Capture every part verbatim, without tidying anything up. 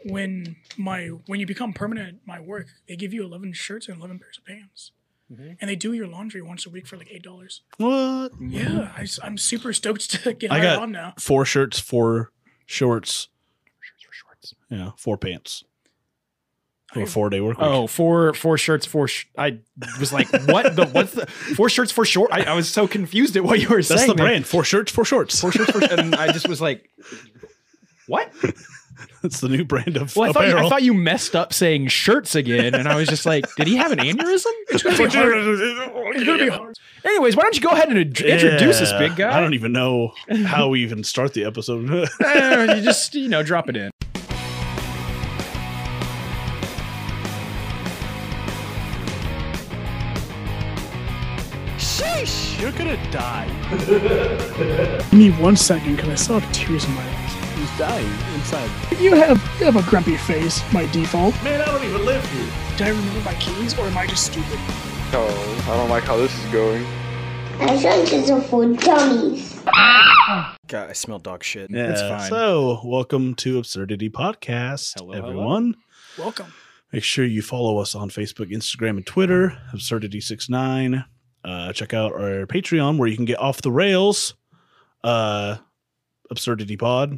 when my when you become permanent at my work, they give you eleven shirts and eleven pairs of pants. Mm-hmm. And they do your laundry once a week for like eight dollars. What? Yeah, I, I'm super stoked to get I hired got on now. Four shirts, four shorts. Shirts for shorts. Yeah, four pants. For I- a four day work week. Oh, four four shirts, four. Sh- I was like, what the? What's the four shirts, four short? I, I was so confused at what you were That's saying. the man. brand. Four shirts, four shorts. Four shirts, four. And I just was like, what? That's the new brand of Well, I thought, you, apparel. I thought you messed up saying shirts again, and I was just like, did he have an aneurysm? It's gonna be hard. It's gonna be hard. Anyways, why don't you go ahead and ad- introduce this Yeah, big guy? I don't even know how we even start the episode. Eh, you just, you know, drop it in. Sheesh, you're gonna die. Give me one second, because I still have tears in my eyes. He's dying inside. You have you have a grumpy face, by default. Man, I don't even live here. Did I remember my keys, or am I just stupid? Oh, I don't like how this is going. I think it's for dummies. God, I smell dog shit. Yeah, It's fine. so welcome to Absurdity Podcast, Hello, everyone. Welcome. Make sure you follow us on Facebook, Instagram, and Twitter, Absurdity sixty-nine. Uh, check out our Patreon where you can get off the rails. Uh, Absurdity Pod.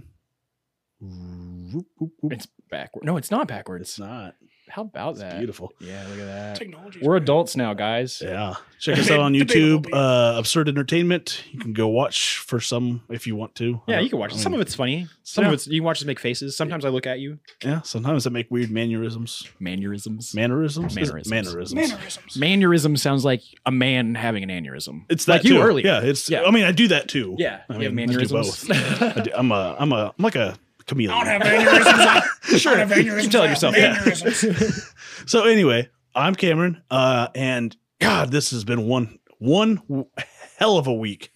It's backward. No, it's not backwards. It's not. How about It's that? beautiful. Yeah, look at that. Technology. We're adults now, guys. Yeah. Check us out on Debatable, YouTube. but Uh, Absurd Entertainment. You can go watch for some if you want to. Yeah, I you can watch I it. Some mean, of it's funny. Some Yeah. of it's you can watch us make faces. Sometimes I look at you. Yeah, sometimes I make weird mannerisms. Mannerisms. Mannerisms? Mannerisms. Mannerisms. mannerisms. Mannerism sounds like a man having an aneurysm. It's that like you too. earlier. Yeah, it's. Yeah. I mean, I do that too. Yeah, I you have mean, I do mannerisms. both. I do, I'm a. I'm a. I'm like a chameleon. I don't have aneurysms. Sure. I don't have aneurysms. Keep telling I have yourself, yeah. aneurysms. So anyway, I'm Cameron, uh, and God, this has been one one w- hell of a week.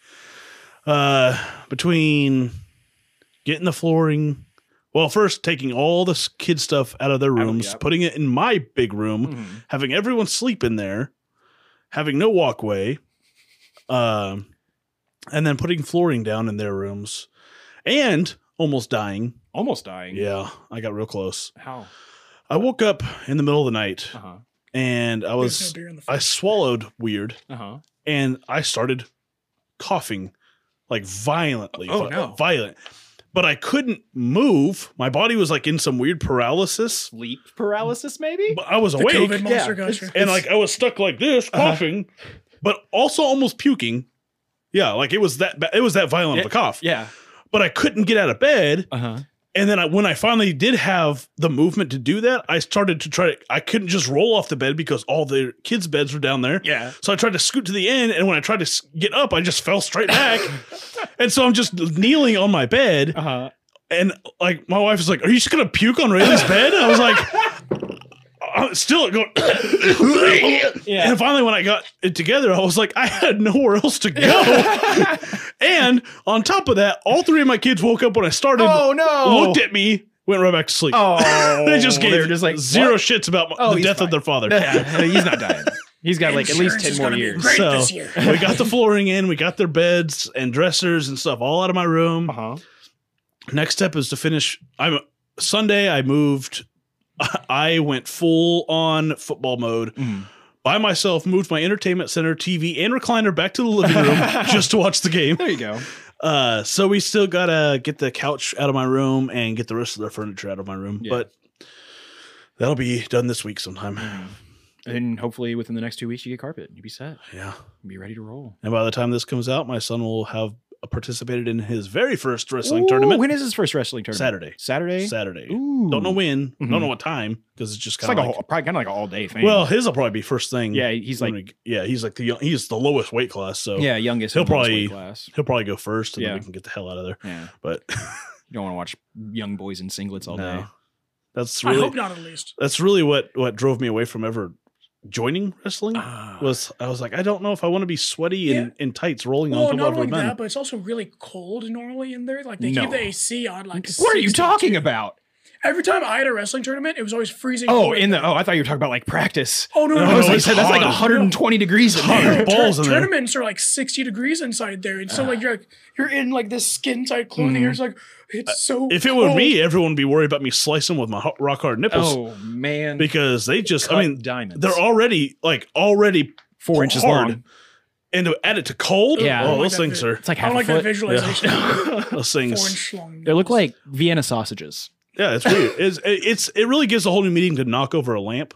Uh, between getting the flooring, well, first taking all this kid stuff out of their rooms, yep. putting it in my big room, Mhm. having everyone sleep in there, having no walkway, um, and then putting flooring down in their rooms, and almost dying. Almost dying. Yeah, I got real close. How? I woke up in the middle of the night. Uh huh. And I There's was no beer in the I fridge. swallowed weird Uh huh. and I started coughing like violently. Oh, vi- no. Violent. But I couldn't move. My body was like in some weird paralysis. Sleep paralysis, maybe. But I was The awake. COVID monster Yeah, got it's- you. And like I was stuck like this, Uh-huh. coughing, but also almost puking. Yeah, like it was that ba- it was that violent of a cough. Yeah. But I couldn't get out of bed. Uh huh. And then I, when I finally did have the movement to do that, I started to try to, I couldn't just roll off the bed because all the kids' beds were down there. Yeah. So I tried to scoot to the end. And when I tried to s- get up, I just fell straight back. And so I'm just kneeling on my bed. Uh huh. And like, my wife was like, "Are you just going to puke on Rayleigh's bed?" And I was like, I'm still going. Yeah. And finally, when I got it together, I was like, I had nowhere else to go. And on top of that, all three of my kids woke up when I started. Oh no. Looked at me, went right back to sleep. Oh. They just gave They were just like zero what? shits about my, Oh, the he's death of fine. their father. Yeah, he's not dying. He's got like at least Insurance ten is more gonna be years. great So this year. we got the flooring in, we got their beds and dressers and stuff all out of my room. Uh huh. Next step is to finish. I'm Sunday. I moved. I went full on football mode Mm. by myself. Moved my entertainment center, T V, and recliner back to the living room just to watch the game. There you go. Uh, so we still gotta get the couch out of my room and get the rest of the furniture out of my room, Yeah. but that'll be done this week sometime. And hopefully within the next two weeks you get carpet. You'll be set. Yeah. Be ready to roll. And by the time this comes out, my son will have participated in his very first wrestling Ooh, tournament. When is his first wrestling tournament? Saturday. Saturday. Saturday. Ooh. Don't know when. Mhm. Don't know what time because it's just It's kind like, of a whole, probably kind of like an all day thing. well, his will probably be first thing. yeah, he's like when we- yeah, he's like the young- he's the lowest weight class, so yeah youngest. he'll in lowest probably- weight class. he'll probably go first, and Yeah. then we can get the hell out of there. Yeah, But you don't want to watch young boys in singlets all no, day. that's I really hope not, at least. that's really what what drove me away from ever joining wrestling. Ah. Was I was like, I don't know if I want to be sweaty in, in tights rolling Well, on top not of only men. that, but it's also really cold normally in there. Like they No. keep the A C on like. What are you sixty-two. talking about? Every time I had a wrestling tournament, it was always freezing. Oh, cold. in the oh, I thought you were talking about like practice. Oh no, no, I no, was no, like, it's said, that's like hot. one hundred twenty degrees in Hot. there. balls in there. Tournaments are like sixty degrees inside there, and so like you're like you're in like this skin tight clothing. Mm-hmm. You're just like it's so. If it were cold. me, everyone would be worried about me slicing with my ho- rock hard nipples Oh man, because they just, Cut I mean, diamonds. they're already like already four inches hard. long. And to add it to cold, Yeah. oh, I don't those like things that are, It's like I half don't a like that foot. visualization. those Four things, inch long. They look nails. like Vienna sausages. yeah, it's weird. It's, it's, it really gives a whole new meaning to knock over a lamp.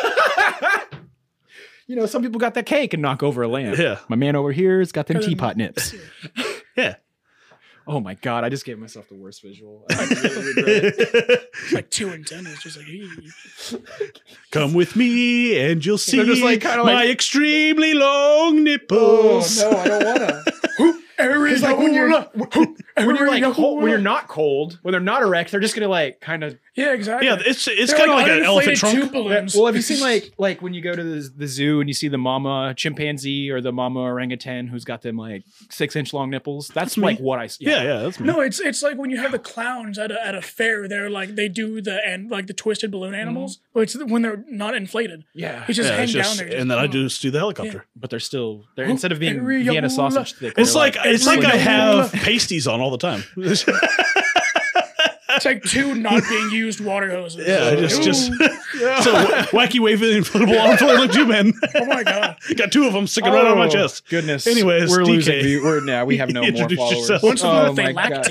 You know, some people got that cake and knock over a lamp. Yeah. My man over here has got them Got them- teapot nips. Yeah. Oh my god, I just gave myself the worst visual. I really regret it. It's like two and ten. It's just like hey. Come with me and you'll see just like, kinda my like- extremely long nipples. I don't wanna. Because like when you're- When you're like Areola. cold, when you're not cold, when they're not erect, they're just gonna like kind of. yeah, exactly. Yeah, it's it's They're kind of like, an uninflated elephant trunk. tube balloons. Well, have you seen like like when you go to the, the zoo and you see the mama chimpanzee or the mama orangutan who's got them like six inch long nipples? That's, me. like what I see. Yeah, yeah, that's me. No, it's it's like when you have the clowns at a, at a fair. They're like they do the and like the twisted balloon animals, but it's when they're not inflated. yeah. It's just Yeah, hang it's just- down there. and then I do just do the helicopter. But they're still they're instead of being Areola. Vienna sausage thick. It's they're like it's like I Areola. have pasties on all the time. It's like two not being used water hoses. Yeah, just Ooh. just so wacky waving inflatable arm flare look you man. Oh my god! Got two of them sticking right on my chest. Goodness. Anyways, we're D K. losing. view- We're now we have no more Introduce followers. yourself. Once upon Oh a they my God.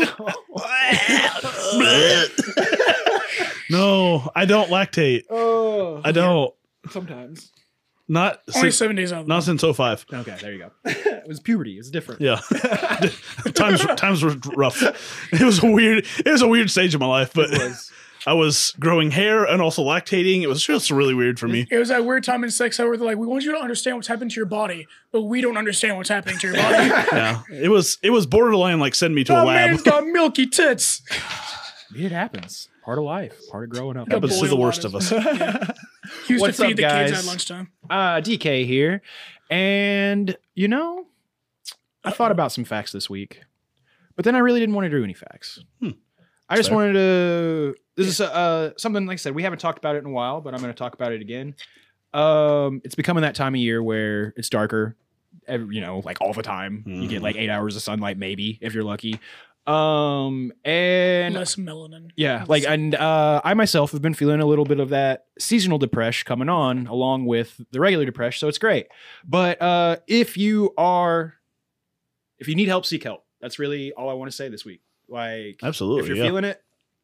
lactate. No, I don't lactate. Oh, I don't. sometimes. Not Only since, seven days out. Of the not month. since oh five. Okay, there you go. It was puberty. It was different. Yeah, times times were rough. It was a weird. It was a weird stage of my life, but It was. I was growing hair and also lactating. It was just really weird for me. It was that weird time in sex where they're like, "We want you to understand what's happening to your body, but we don't understand what's happening to your body." Yeah, it was it was borderline like send me to a Oh lab. man's got milky tits. It happens. Part of life. Part of growing up. Happens to the boil worst of waters. us. Yeah. Used What's to feed up, the guys? kids at lunchtime. Uh, D K here. And, you know, I thought about some facts this week, but then I really didn't want to do any facts. Hmm. I just Fair. wanted to. This is uh, something, like I said, we haven't talked about it in a while, but I'm going to talk about it again. Um, it's becoming that time of year where it's darker, every, you know, like all the time. You get Mhm. like eight hours of sunlight, maybe, if you're lucky. Um, and Less melanin. yeah, like, and uh, I myself have been feeling a little bit of that seasonal depression coming on along with the regular depression, so it's great. But uh, if you are, if you need help, seek help. That's really all I want to say this week. Like, Absolutely, if you're yeah. feeling it,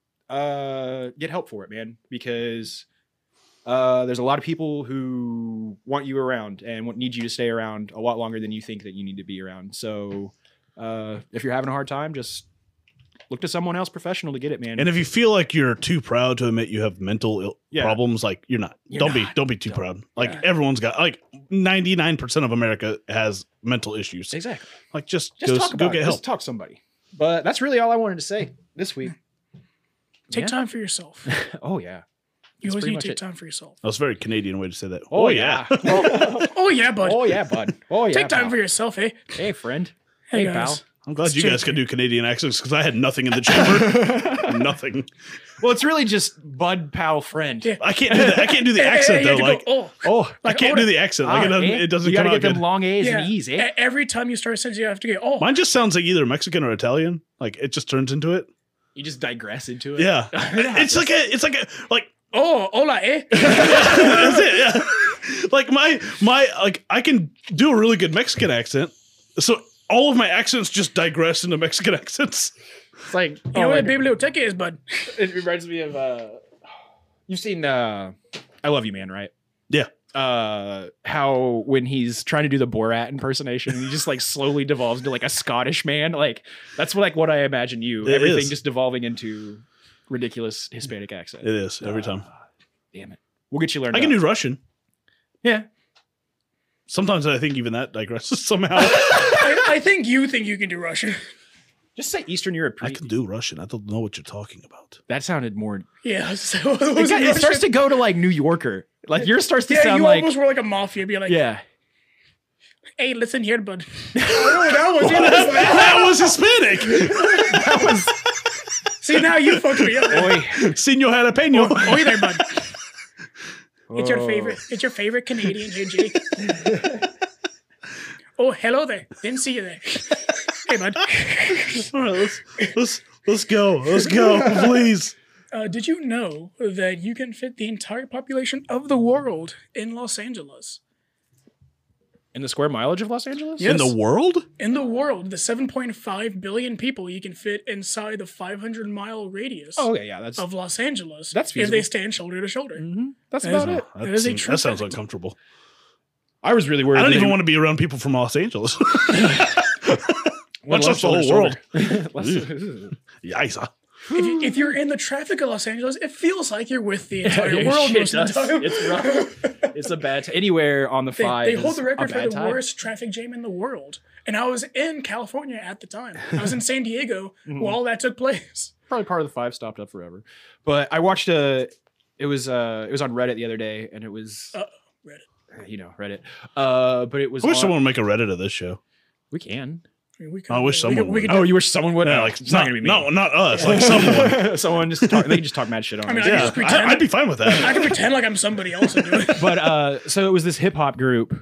uh, get help for it, man, because uh, there's a lot of people who want you around and want, need you to stay around a lot longer than you think that you need to be around. So uh, if you're having a hard time, just look to someone else professional to get it, man. And if you feel like you're too proud to admit you have mental Ill- Yeah. problems, like you're not. You're don't not. be. Don't be too Don't. proud. Like Yeah. everyone's got. Like ninety-nine percent of America has mental issues. exactly. Like just, Just go, talk go about get it. help. Just talk to somebody. But that's really all I wanted to say this week. Take Yeah. time for yourself. Oh yeah. You That's always pretty need much to take it. time for yourself. That was a very Canadian way to say that. Oh, yeah. oh, Oh yeah, bud. oh, yeah, bud. Oh yeah. Take time pal. for yourself, eh? Hey, friend. Hey, Hey, guys. pal. I'm glad Let's you guys check could here. do Canadian accents because I had nothing in the chamber. Nothing. Well, it's really just bud, pal, friend. Yeah. I can't do the, I can't do the Hey, hey, accent hey, you though. have to Like go, oh. Oh, I Like, can't oh, do the accent. Like ah, it doesn't. eh? It doesn't You come gotta out get them good. long A's Yeah. and E's, eh? E- Every time you start a sentence, you have to go, oh. Mine just sounds like either Mexican or Italian. Like it just turns into it. You just digress into it. Yeah. Yeah. It's like a. It's like a. Like Oh, hola, eh? that's it. Yeah. Like my my like I can do a really good Mexican accent. So all of my accents just digress into Mexican accents. It's like, You oh know my what a God. biblioteca is, bud? It reminds me of, uh, you've seen, uh, I Love You, Man, right? Yeah. Uh, how when he's trying to do the Borat impersonation, he just like slowly devolves into like a Scottish man. Like that's what, like what I imagine you. It Everything is. just devolving into ridiculous Hispanic accent. It is every time. Damn it. We'll get you learned. I can up. do Russian. Yeah. Sometimes I think even that digresses somehow. I, I think you think you can do Russian. Just say Eastern Europe. I can do Russian. I don't know what you're talking about. That sounded more. Yeah. So It, got- it starts to go to like New Yorker. Like yours starts to Yeah, sound you like. almost were like a mafia. Be like, Yeah. hey, listen here, bud. Oh, that was it. that was Hispanic. That was. See, now you fucked me up. Oi. Senor Jalapeno. Oi there, bud. It's your Oh. favorite. It's your favorite Canadian here, Jake. Oh, hello there. Didn't see you there. Hey, bud. All right, let's let's let's go. Let's go, please. Uh, did you know that you can fit the entire population of the world in Los Angeles? In the square mileage of Los Angeles? Yeah. In the world? In the world, the seven point five billion people you can fit inside the five hundred mile radius Oh, okay, yeah, that's of Los Angeles. That's if feasible. they stand shoulder to shoulder. mhm, that's That is about it. That, That is a seems- true that sounds fact. uncomfortable. I was really worried. I don't that even they- want to be around people from Los Angeles. One Much less the less whole world. shoulder. Yikes. If, you, if you're in the traffic of Los Angeles, it feels like you're with the entire Yeah, world it most of the does. time. It's rough. It's a bad t- anywhere on the They, five. they hold is the a record for bad the time. worst traffic jam in the world. And I was in California at the time. I was in San Diego Mm-hmm. while that took place. Probably part of the five stopped up forever. But I watched a. It was uh it was on Reddit the other day, and it was Uh, Reddit. you know Reddit. Uh, but it was. I wish on- someone would make a Reddit of this show. We can. I, mean, we could, I wish we someone could, we could would. Oh, you wish someone would? Yeah, No, like it's not not, gonna be me. no, not us. Like someone. someone just talk. They can just talk mad shit on I mean, us. I can Yeah, just pretend. I, I'd be fine with I that. can pretend like I'm somebody else and do it. But uh, so it was this hip hop group,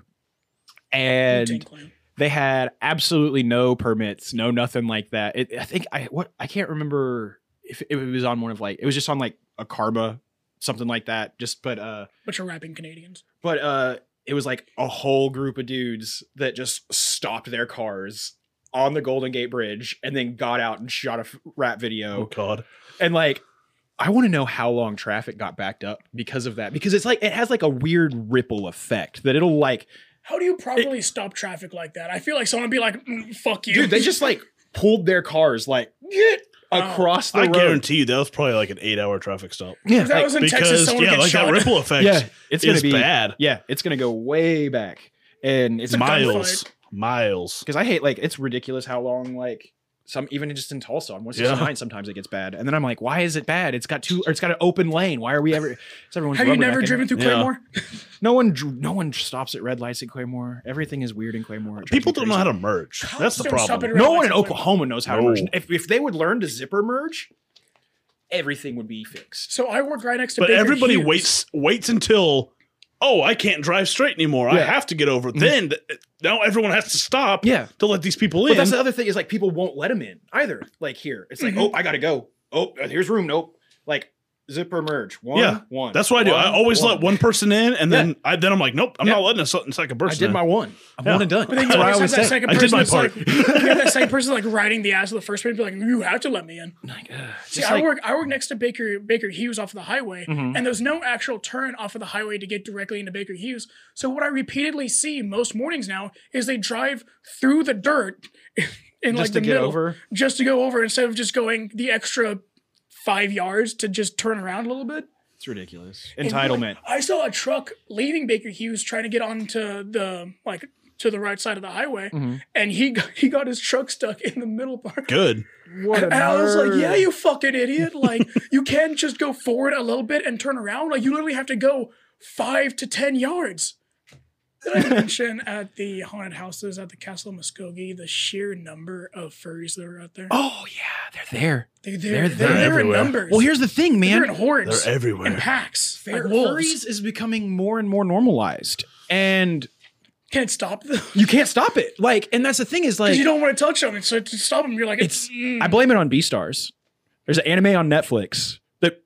and Wu-Tang Clan. they had absolutely no permits, no nothing like that. It, I think I what I can't remember if it was on one of like it was just on like a Karma, something like that. Just but uh, But you're rapping Canadians. but uh, it was like a whole group of dudes that just stopped their cars on the Golden Gate Bridge and then got out and shot a f- rap video. Oh God. And like, I want to know how long traffic got backed up because of that. Because it's like it has like a weird ripple effect that it'll like, How do you properly stop traffic like that? I feel like someone would be like, mm, fuck you. dude, they just like pulled their cars like get across the I road. guarantee you that was probably like an eight-hour traffic stop. Yeah, If that like- was in Texas, Because someone yeah, would get like shot. that ripple effect. yeah, it's gonna is be bad. Yeah, it's gonna go way back, and it's a Miles, gunfight. miles. because I hate like it's ridiculous how long like some even just in Tulsa on one sixty-nine sometimes it gets bad, and then I'm like, why is it bad? It's got two or it's got an open lane. Why are we ever? It's everyone's Have you never rubbernecking. driven through Yeah. Claymore? No one, dr- no one stops at red lights at Claymore. Everything is weird in Claymore. It drives People me don't know crazy. how to merge. That's the Don't stop problem. at red No one lights in at Claymore. Oklahoma knows how to No. merge. If if they would learn to zipper merge, everything would be fixed. So I work right next to But Baker everybody Hughes. waits waits until, oh, I can't drive straight anymore. I Yeah. have to get over. Then th- now everyone has to stop. Yeah. to let these people But in. that's the other thing is like people won't let them in either. Like here, it's like, Mhm. oh, I gotta go. Oh, here's room. Nope. Like zipper merge. One, Yeah, one. That's what I do. I one, always let one person in, and Yeah. then I then I'm like, nope, I'm Yeah. not letting a se- second I person. did in. my one. I'm Yeah. one and done. But then you That's what I always always have that say. second I did person my that's part. like, you have that second person like riding the ass of the first person, be like, you have to let me in. Like, uh, See, just I like- work I work next to Baker Baker Hughes off of the highway, Mhm. and there's no actual turn off of the highway to get directly into Baker Hughes. So what I repeatedly see most mornings now is they drive through the dirt in just like to the get middle, over. just to go over instead of just going the extra five yards to just turn around a little bit. It's ridiculous. And, Entitlement. like, I saw a truck leaving Baker Hughes trying to get onto the like to the right side of the highway, Mhm. and he got, he got his truck stuck in the middle part. Good. What And I was like, yeah, you fucking idiot. Like, you can't just go forward a little bit and turn around. Like, you literally have to go five to ten yards. Did I mention at the haunted houses at the Castle of Muskogee the sheer number of furries that are out there? Oh yeah, they're there. They, they're, they're they're, there there in everywhere. numbers. Well, here's the thing, they're man. in hordes, They're in everywhere. packs, like Fur- wolves. Furries is becoming more and more normalized, and Can't stop them. you can't stop it. Like, and that's the thing is like, Because you don't want to touch them. And so to stop them, you're like, it's. mm. I blame it on Beastars. There's an anime on Netflix that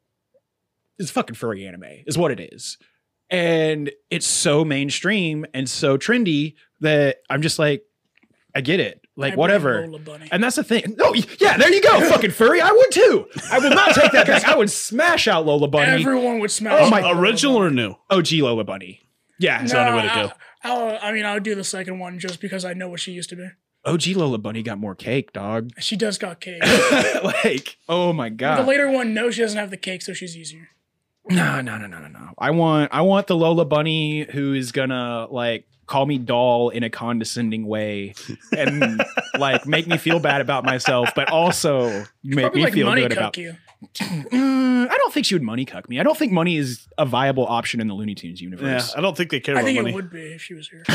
is fucking furry anime, is what it is, and it's so mainstream and so trendy that I'm just like, I get it. I Like blame whatever. Lola Bunny. And that's the thing. No, yeah, there you go, fucking furry. I would too. I will not take that back. I would smash out Lola Bunny. Everyone would smell. Oh my- Original or new? O G Lola Bunny. Yeah, That's the only way to I, go. I'll, I mean, I would do the second one just because I know what she used to be. O G Lola Bunny got more cake, dog. She does got cake. Like, oh my The god. later one, no, she doesn't have the cake, so she's easier. No, no, no, no, no, no. I want, I want the Lola Bunny who is gonna like call me doll in a condescending way and like make me feel bad about myself, but also make Probably me like feel money good cuck about. you. Mm, I don't think she would money cuck me. I don't think money is a viable option in the Looney Tunes Yeah, universe. I don't think they care I about think money. it would be if she was here.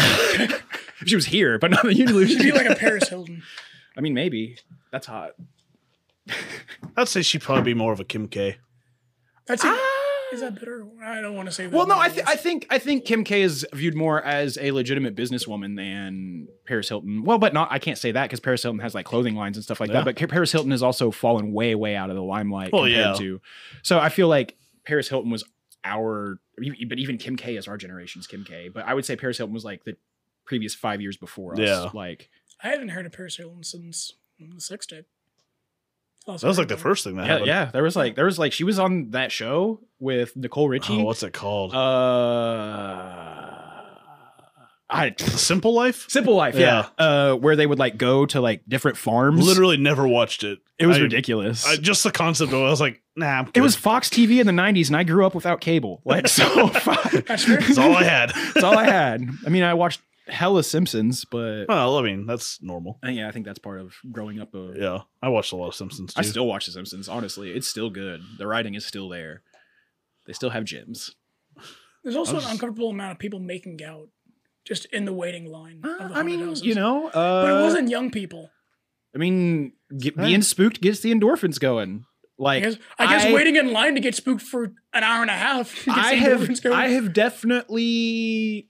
If she was here, but not the Looney She'd be Tunes. like a Paris Hilton. I mean, maybe that's hot. I'd say she'd probably be more of a Kim K. That's it. Is that better? I don't want to say that. Well, no, I, th- I think I think Kim K is viewed more as a legitimate businesswoman than Paris Hilton. Well, but not. I can't say that because Paris Hilton has like clothing lines and stuff like Yeah. that. But Paris Hilton has also fallen way, way out of the limelight Well, compared yeah. to. So I feel like Paris Hilton was our, but even Kim K is our generation's Kim K. But I would say Paris Hilton was like the previous five years before us. Yeah. Like I haven't heard of Paris Hilton since the sex tape. That was like the first thing that yeah, happened. yeah. There was like there was like she was on that show with Nicole Richie. Oh, what's it called? Uh, I Simple Life? Simple Life, yeah. Uh, where they would like go to like different farms. Literally never watched it. it was I- ridiculous. I, just the concept of it, I was like, nah, I'm it good. was Fox T V in the nineties, and I grew up without cable. Like, so fuck. That's fair. That's all I had. That's all I had. I mean, I watched hella Simpsons, but Well, I mean, that's normal. uh, yeah, I think that's part of growing up. A, Yeah, I watched a lot of Simpsons too. I still watch The Simpsons. Honestly, it's still good. The writing is still there. They still have gems. There's also I an was- uncomfortable amount of people making out just in the waiting line. Uh, of the I haunted mean, houses. you know, uh, but it wasn't young people. I mean, get, Hey. being spooked gets the endorphins going. I Like, guess, I guess I- waiting in line to get spooked for an hour and a half. gets I the have endorphins going. I have definitely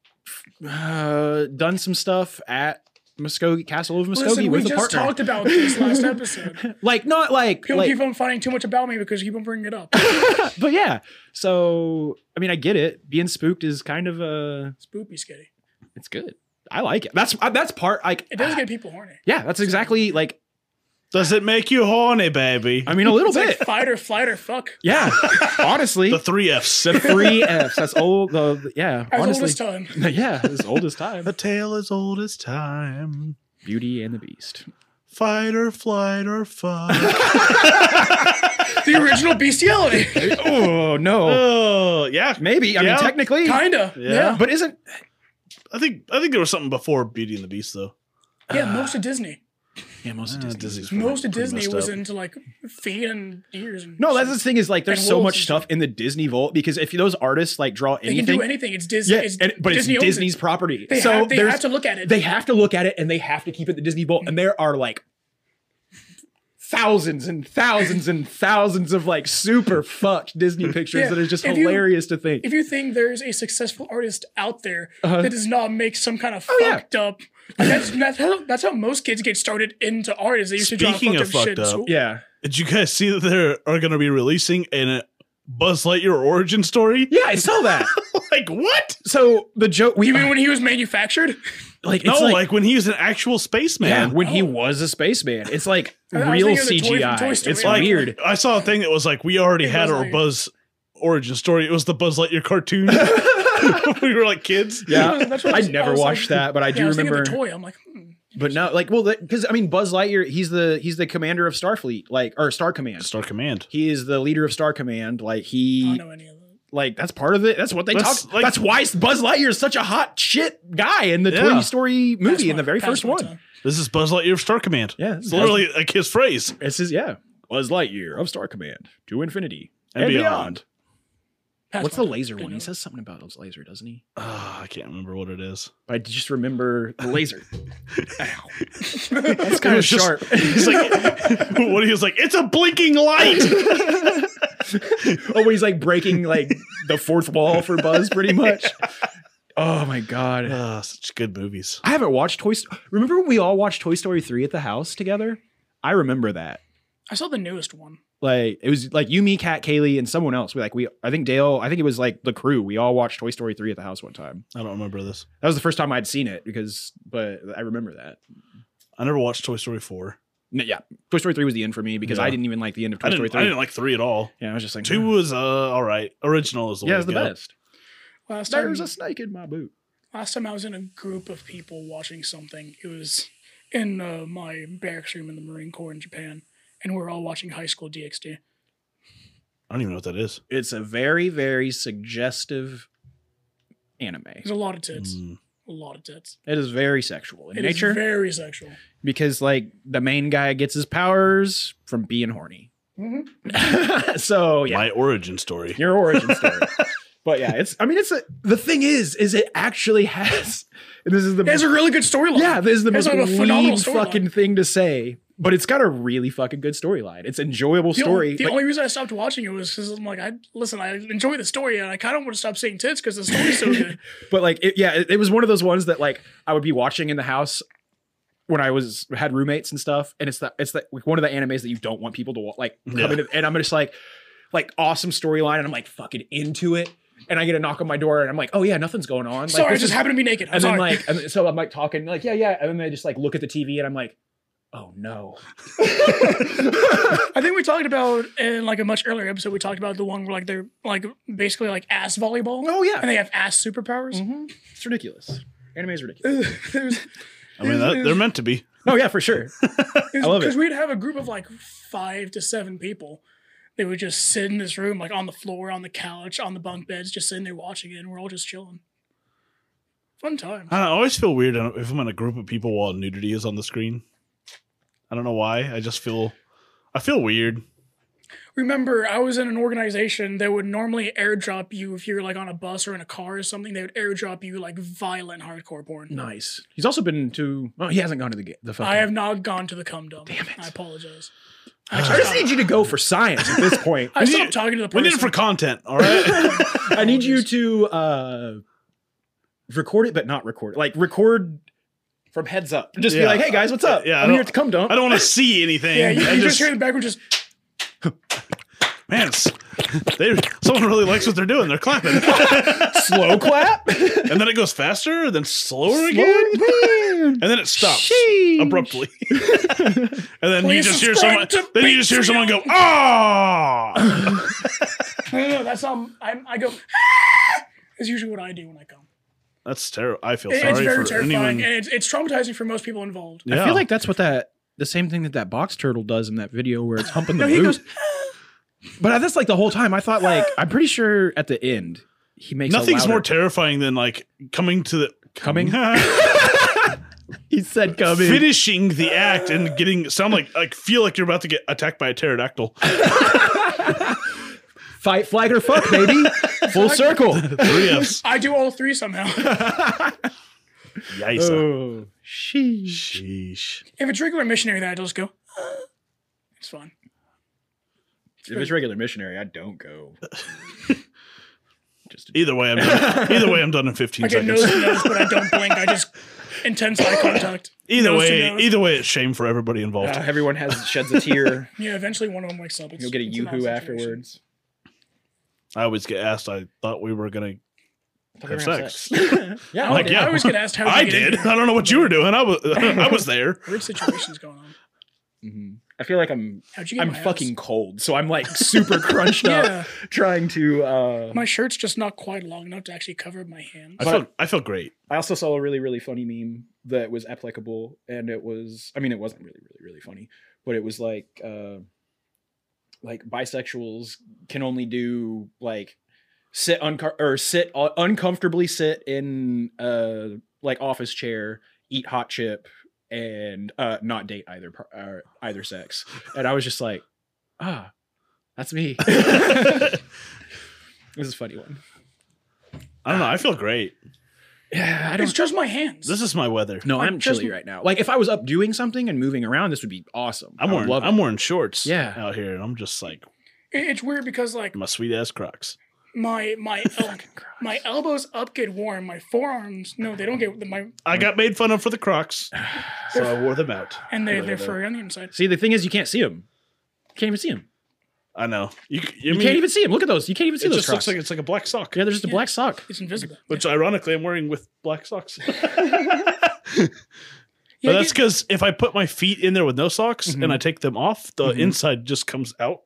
uh, done some stuff at Muskogee Castle of Muskogee Listen, we with a just partner. talked about this last episode. like not like, People like keep on finding too much about me because you keep on bringing it up. but yeah. So I mean, I get it. Being spooked is kind of uh Spoopy skitty. it's good. I like it. That's uh, that's part like It does get people horny. yeah. That's exactly like Does it make you horny, baby? I mean a little It's bit. like fight or flight or fuck. yeah, honestly, the the, three F's. three Fs. That's old. The yeah, As honestly, old as time. yeah, as old as time. The tale as old as time. Beauty and the Beast. Fight or flight or fuck. The original bestiality. oh no. Oh, yeah. Maybe. I Yeah. mean, technically. Kinda. Yeah. Yeah. But isn't. I think I think there was something before Beauty and the Beast though. Yeah, most of Disney. Yeah, most of Uh, Disney. Disney's Most of pretty Disney messed was up. into like feet and ears. And No, that's the shit. thing is like there's And so wolves much and stuff in the Disney Vault because if those artists like draw They can anything. do anything. It's Disney. Yeah, it's, and- but Disney it's owns Disney's it. property. They, so have, they there's- have to look at it. They have to look at it and they have to keep it the Disney Vault. And there are like thousands and thousands and thousands of like super fucked Disney pictures Yeah, that are just if you- hilarious to think. if you think there's a successful artist out there Uh-huh. that does not make some kind of Oh, yeah. fucked up, like, that's, that's how that's how most kids get started into art. Is they used to draw Speaking fucked of up fucked shit in up, school. Yeah. Did you guys see that they are going to be releasing a Buzz Lightyear origin story? Yeah, I saw that. Like what? So the joke we You mean when he was manufactured? like No, it's like, like, when he was an actual spaceman. yeah, when he Oh. was a spaceman. It's like I was real thinking of the toy from C G I. Toy Story. It's Like- weird. I saw a thing that was like, we already It had was our like- Buzz origin story. It was the Buzz Lightyear cartoon. we were like kids. Yeah, That's what I I was- I never was watched like- that, but I Yeah, do I was thinking remember. of the toy. I'm like, hmm. But no, like, well, because I mean, Buzz Lightyear, he's the he's the commander of Starfleet, like, or Star Command. Star Command. He is the leader of Star Command. Like I he, don't know any of that. like that's part of it. That's what they That's, talk. like- that's why Buzz Lightyear is such a hot shit guy in the Yeah. Toy Story movie Past in the my- very past first my one. time. This is Buzz Lightyear of Star Command. Yeah, It's literally like his phrase. This is yeah, Buzz Lightyear of Star Command to infinity and, And beyond. beyond. Past What's my the time. laser Didn't one? know He that. says something about his laser, doesn't he? Ah, I can't remember what it is. But I just remember the laser. Ow. That's It kind of was just- sharp. He's like, what he was like, it's a blinking light. oh, when he's like breaking like the fourth wall for Buzz, pretty much. Oh my god. Ah, such good movies. I haven't watched Toy Story. Remember when we all watched Toy Story three at the house together? I remember that. I saw the newest one. Like it was like you, me, Kat, Kaylee, and someone else. We like we I think Dale, I think it was like the crew. We all watched Toy Story three at the house one time. I don't remember this. That was the first time I'd seen it because but I remember that. I never watched Toy Story four. No, yeah. Toy Story three was the end for me because Yeah. I didn't even like the end of Toy I Story didn't, three. I didn't like three at all. yeah, I was just like Two "Hmm." was uh all right. Original is the Yeah, way it's to the go. best. Last time, There's a snake in my boot. last time I was in a group of people watching something. It was in uh, my barracks room in the Marine Corps in Japan, and we were all watching High School D X D. I don't even know what that is. It's a very, very suggestive anime. There's a lot of tits. Mm. A lot of tits. It is very sexual in It is nature very sexual. because, like, the main guy gets his powers from being horny. Mm-hmm. so yeah, My origin story. your origin story. But yeah, it's. I mean, it's a. The thing is, is it actually has. And this is the. It has a really good storyline. yeah, this is the It has most a phenomenal weeb storyline. fucking thing to say. but it's got a really fucking good storyline. It's an enjoyable The, story. only, the Like, only reason I stopped watching it was because I'm like, I listen, I enjoy the story, and I kind of want to stop seeing tits because the story's so good. but like, it, yeah, it, it was one of those ones that like I would be watching in the house when I was had roommates and stuff, and it's that it's that like one of the animes that you don't want people to wa- like come Yeah. into, and I'm just like, like awesome storyline, and I'm like fucking into it, and I get a knock on my door, and I'm like, oh yeah, nothing's going on. Like, Sorry, I this just is- happened to be naked. I'm and sorry. then like, and then- so I'm like talking, like yeah, yeah, and then they just like look at the T V, and I'm like, oh no. I think we talked about in like a much earlier episode. We talked about the one where like they're like basically like ass volleyball. Oh yeah, and they have ass superpowers. Mhm. It's ridiculous. Anime is ridiculous. There's, I mean, that, they're meant to be. Oh yeah, for sure. I love it. Because we'd have a group of like five to seven people. They would just sit in this room, like on the floor, on the couch, on the bunk beds, just sitting there watching it, and we're all just chilling. Fun time. I always feel weird if I'm in a group of people while nudity is on the screen. I don't know why. I just feel, I feel weird. Remember, I was in an organization that would normally airdrop you if you're like on a bus or in a car or something. They would airdrop you like violent hardcore porn. Nice. He's also been to. Oh, he hasn't gone to the ga- the fucking. I have not gone to the cum dump. Damn it. I apologize. I just need you to go for science at this point. I We need- stopped talking to the We person. need it for content, all right? I need you to uh, record it, but not record it. Like record from heads up. Just be Yeah. like, hey guys, what's up? Yeah, I I'm don't- here at the cum dump. I don't want to see anything. Yeah, you, I you just, just, hear in the background just. man, it's, they, someone really likes what they're doing. They're clapping. Slow clap. And then it goes faster, then slower again. And then it stops Sheesh. abruptly. And then you Please just hear subscribe someone to then you just hear someone go, Patreon. ah. No, no, no, that's um. I, I go. "Ah!" Is usually what I do when I come. That's terrible. I feel It- sorry it's very for terrifying, anyone. and it's, it's traumatizing for most people involved. Yeah. I feel like that's what that the same thing that that box turtle does in that video where it's humping the No, he boot. goes. But that's like the whole time. I thought like I'm pretty sure at the end he makes a Nothing's more louder- terrifying than like coming to the coming. He said coming. finishing the act and getting sound like like feel like you're about to get attacked by a pterodactyl. Fight, flight, or fuck, baby. Full circle. Three F's. I do all three somehow. Yikes. Oh, sheesh. Sheesh. If it's regular missionary, then I just go. "Ah." It's fun. If it's regular missionary, I don't go. Just Either way, I'm done. Either way, I'm done in fifteen I get seconds. nose to nose, but I don't blink. I just intense eye contact. Either Nose to way, nose. either way, it's shame for everybody involved. uh, everyone has sheds a tear. Yeah, eventually one of them wakes up. It's, You'll get a it's nice yoo-hoo situation. afterwards. I always get asked. I thought we were gonna have sex. Yeah, I, Like, did. yeah, I always get asked how I you get did. into I don't know what you were doing. I was. I was there. weird situations going on. Mhm. I feel like I'm How'd you get I'm my ass? fucking cold, so I'm like super crunched up Yeah, trying to uh my shirt's just not quite long enough to actually cover my hands. I felt. I felt great. I also saw a really, really funny meme that was applicable, and it was, I mean, it wasn't really, really, really funny, but it was like, uh, like bisexuals can only do like sit unco- or sit uh, uncomfortably sit in uh like office chair, eat hot chip, and uh not date either par- uh, either sex. And I was just like, ah, that's me. This is a funny one. I don't know. I feel great. Yeah, I It's just my hands. This is my weather. No, Like, I'm just- chilly right now. Like if I was up doing something and moving around, this would be awesome. I'm I would wearing. love it. I'm wearing shorts. Yeah. Out here, and I'm just like It- it's weird because like my sweet ass Crocs. my my el- my elbows up get warm. My forearms no, they don't get my I got made fun of for the Crocs, so I wore them out. and they Look they're at that. furry on the inside. See, the thing is, you can't see them. You can't even see them. I know. You, you, You mean, can't even see them. Look at those. You can't even see It those. just looks Crocs. like it's like a black sock. Yeah, they're just a Yeah. black sock. It's invisible. Which, ironically, I'm wearing with black socks. Yeah, But that's you- because if I put my feet in there with no socks Mhm. and I take them off, the Mhm. inside just comes out.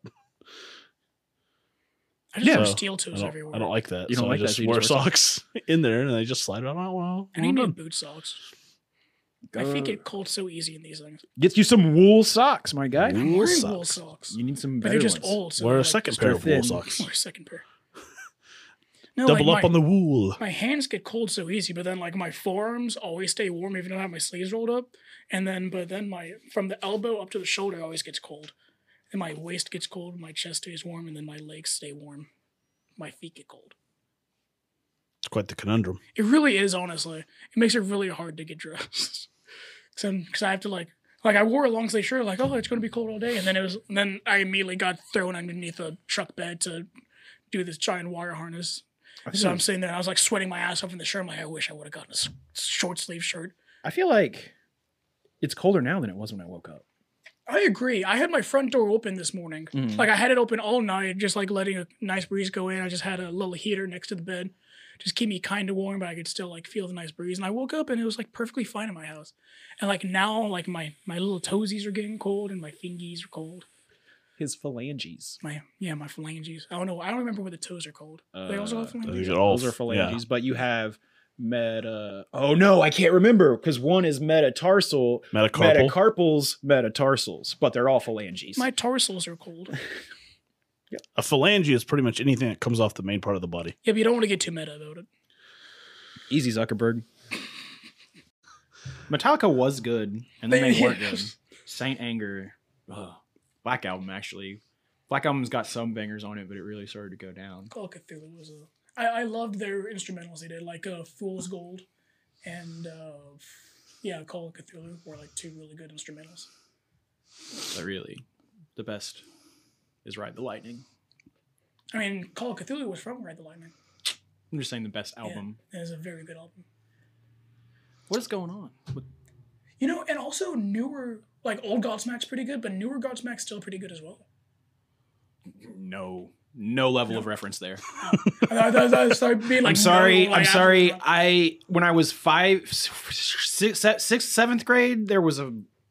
I just Yeah. wear So, steel I toes don't, everywhere. I don't like that. You don't so like I that, just so you wear just wear socks in there and they just slide out. Well, well, I need I'm new done. boot socks. My feet get cold so easy in these things. Get you some wool socks, my guy. I'm Wool wearing socks. wool socks, You need some but better they're just ones. old. So Wear they're, a like, second just pair of thin. wool socks. Wear a second pair. No, Double like up my, on the wool. my hands get cold so easy, but then like my forearms always stay warm even though I have my sleeves rolled up. And then but then my from the elbow up to the shoulder always gets cold. And my waist gets cold, my chest stays warm, and then my legs stay warm. My feet get cold. It's quite the conundrum. It really is, honestly. It makes it really hard to get dressed. Because I have to like Like I wore a long sleeve shirt, like, oh, it's gonna be cold all day. And then it was and then I immediately got thrown underneath a truck bed to do this giant wire harness. So I'm sitting there and I was like sweating my ass off in the shirt. I'm like, I wish I would have gotten a s- short sleeve shirt. I feel like it's colder now than it was when I woke up. I agree. I had my front door open this morning. Mhm. Like I had it open all night, just like letting a nice breeze go in. I just had a little heater next to the bed, just keep me kind of warm, but I could still like feel the nice breeze. And I woke up and it was like perfectly fine in my house. And like now, like my my little toesies are getting cold and my fingies are cold. His phalanges. My yeah, my phalanges. I don't know. I don't remember where the toes are cold. they also have Uh, phalanges. These are all Those are phalanges, yeah. but you have meta. Oh no, I can't remember because one is metatarsal, Metacarpal. metacarpals, metatarsals, but they're all phalanges. My tarsals are cold. A phalange is pretty much anything that comes off the main part of the body. Yeah, but you don't want to get too meta about it. Easy, Zuckerberg. Metallica was good, and then they weren't good. Saint Anger, ugh. Black Album actually. Black Album's got some bangers on it, but it really started to go down. Call of Cthulhu was a. I, I loved their instrumentals they did, like uh, Fool's Gold, and uh, yeah, Call of Cthulhu were like two really good instrumentals. But really, the best is Ride the Lightning. I mean, Call of Cthulhu was from Ride the Lightning. I'm just saying the best album. Yeah, it is a very good album. What is going on? What- You know, and also newer, like old Godsmack's pretty good, but newer Godsmack's still pretty good as well. No, no level of reference there. I, I, I started being like, I'm sorry. no, like, I'm sorry. after- I when I was five, six, sixth, seventh grade, there was a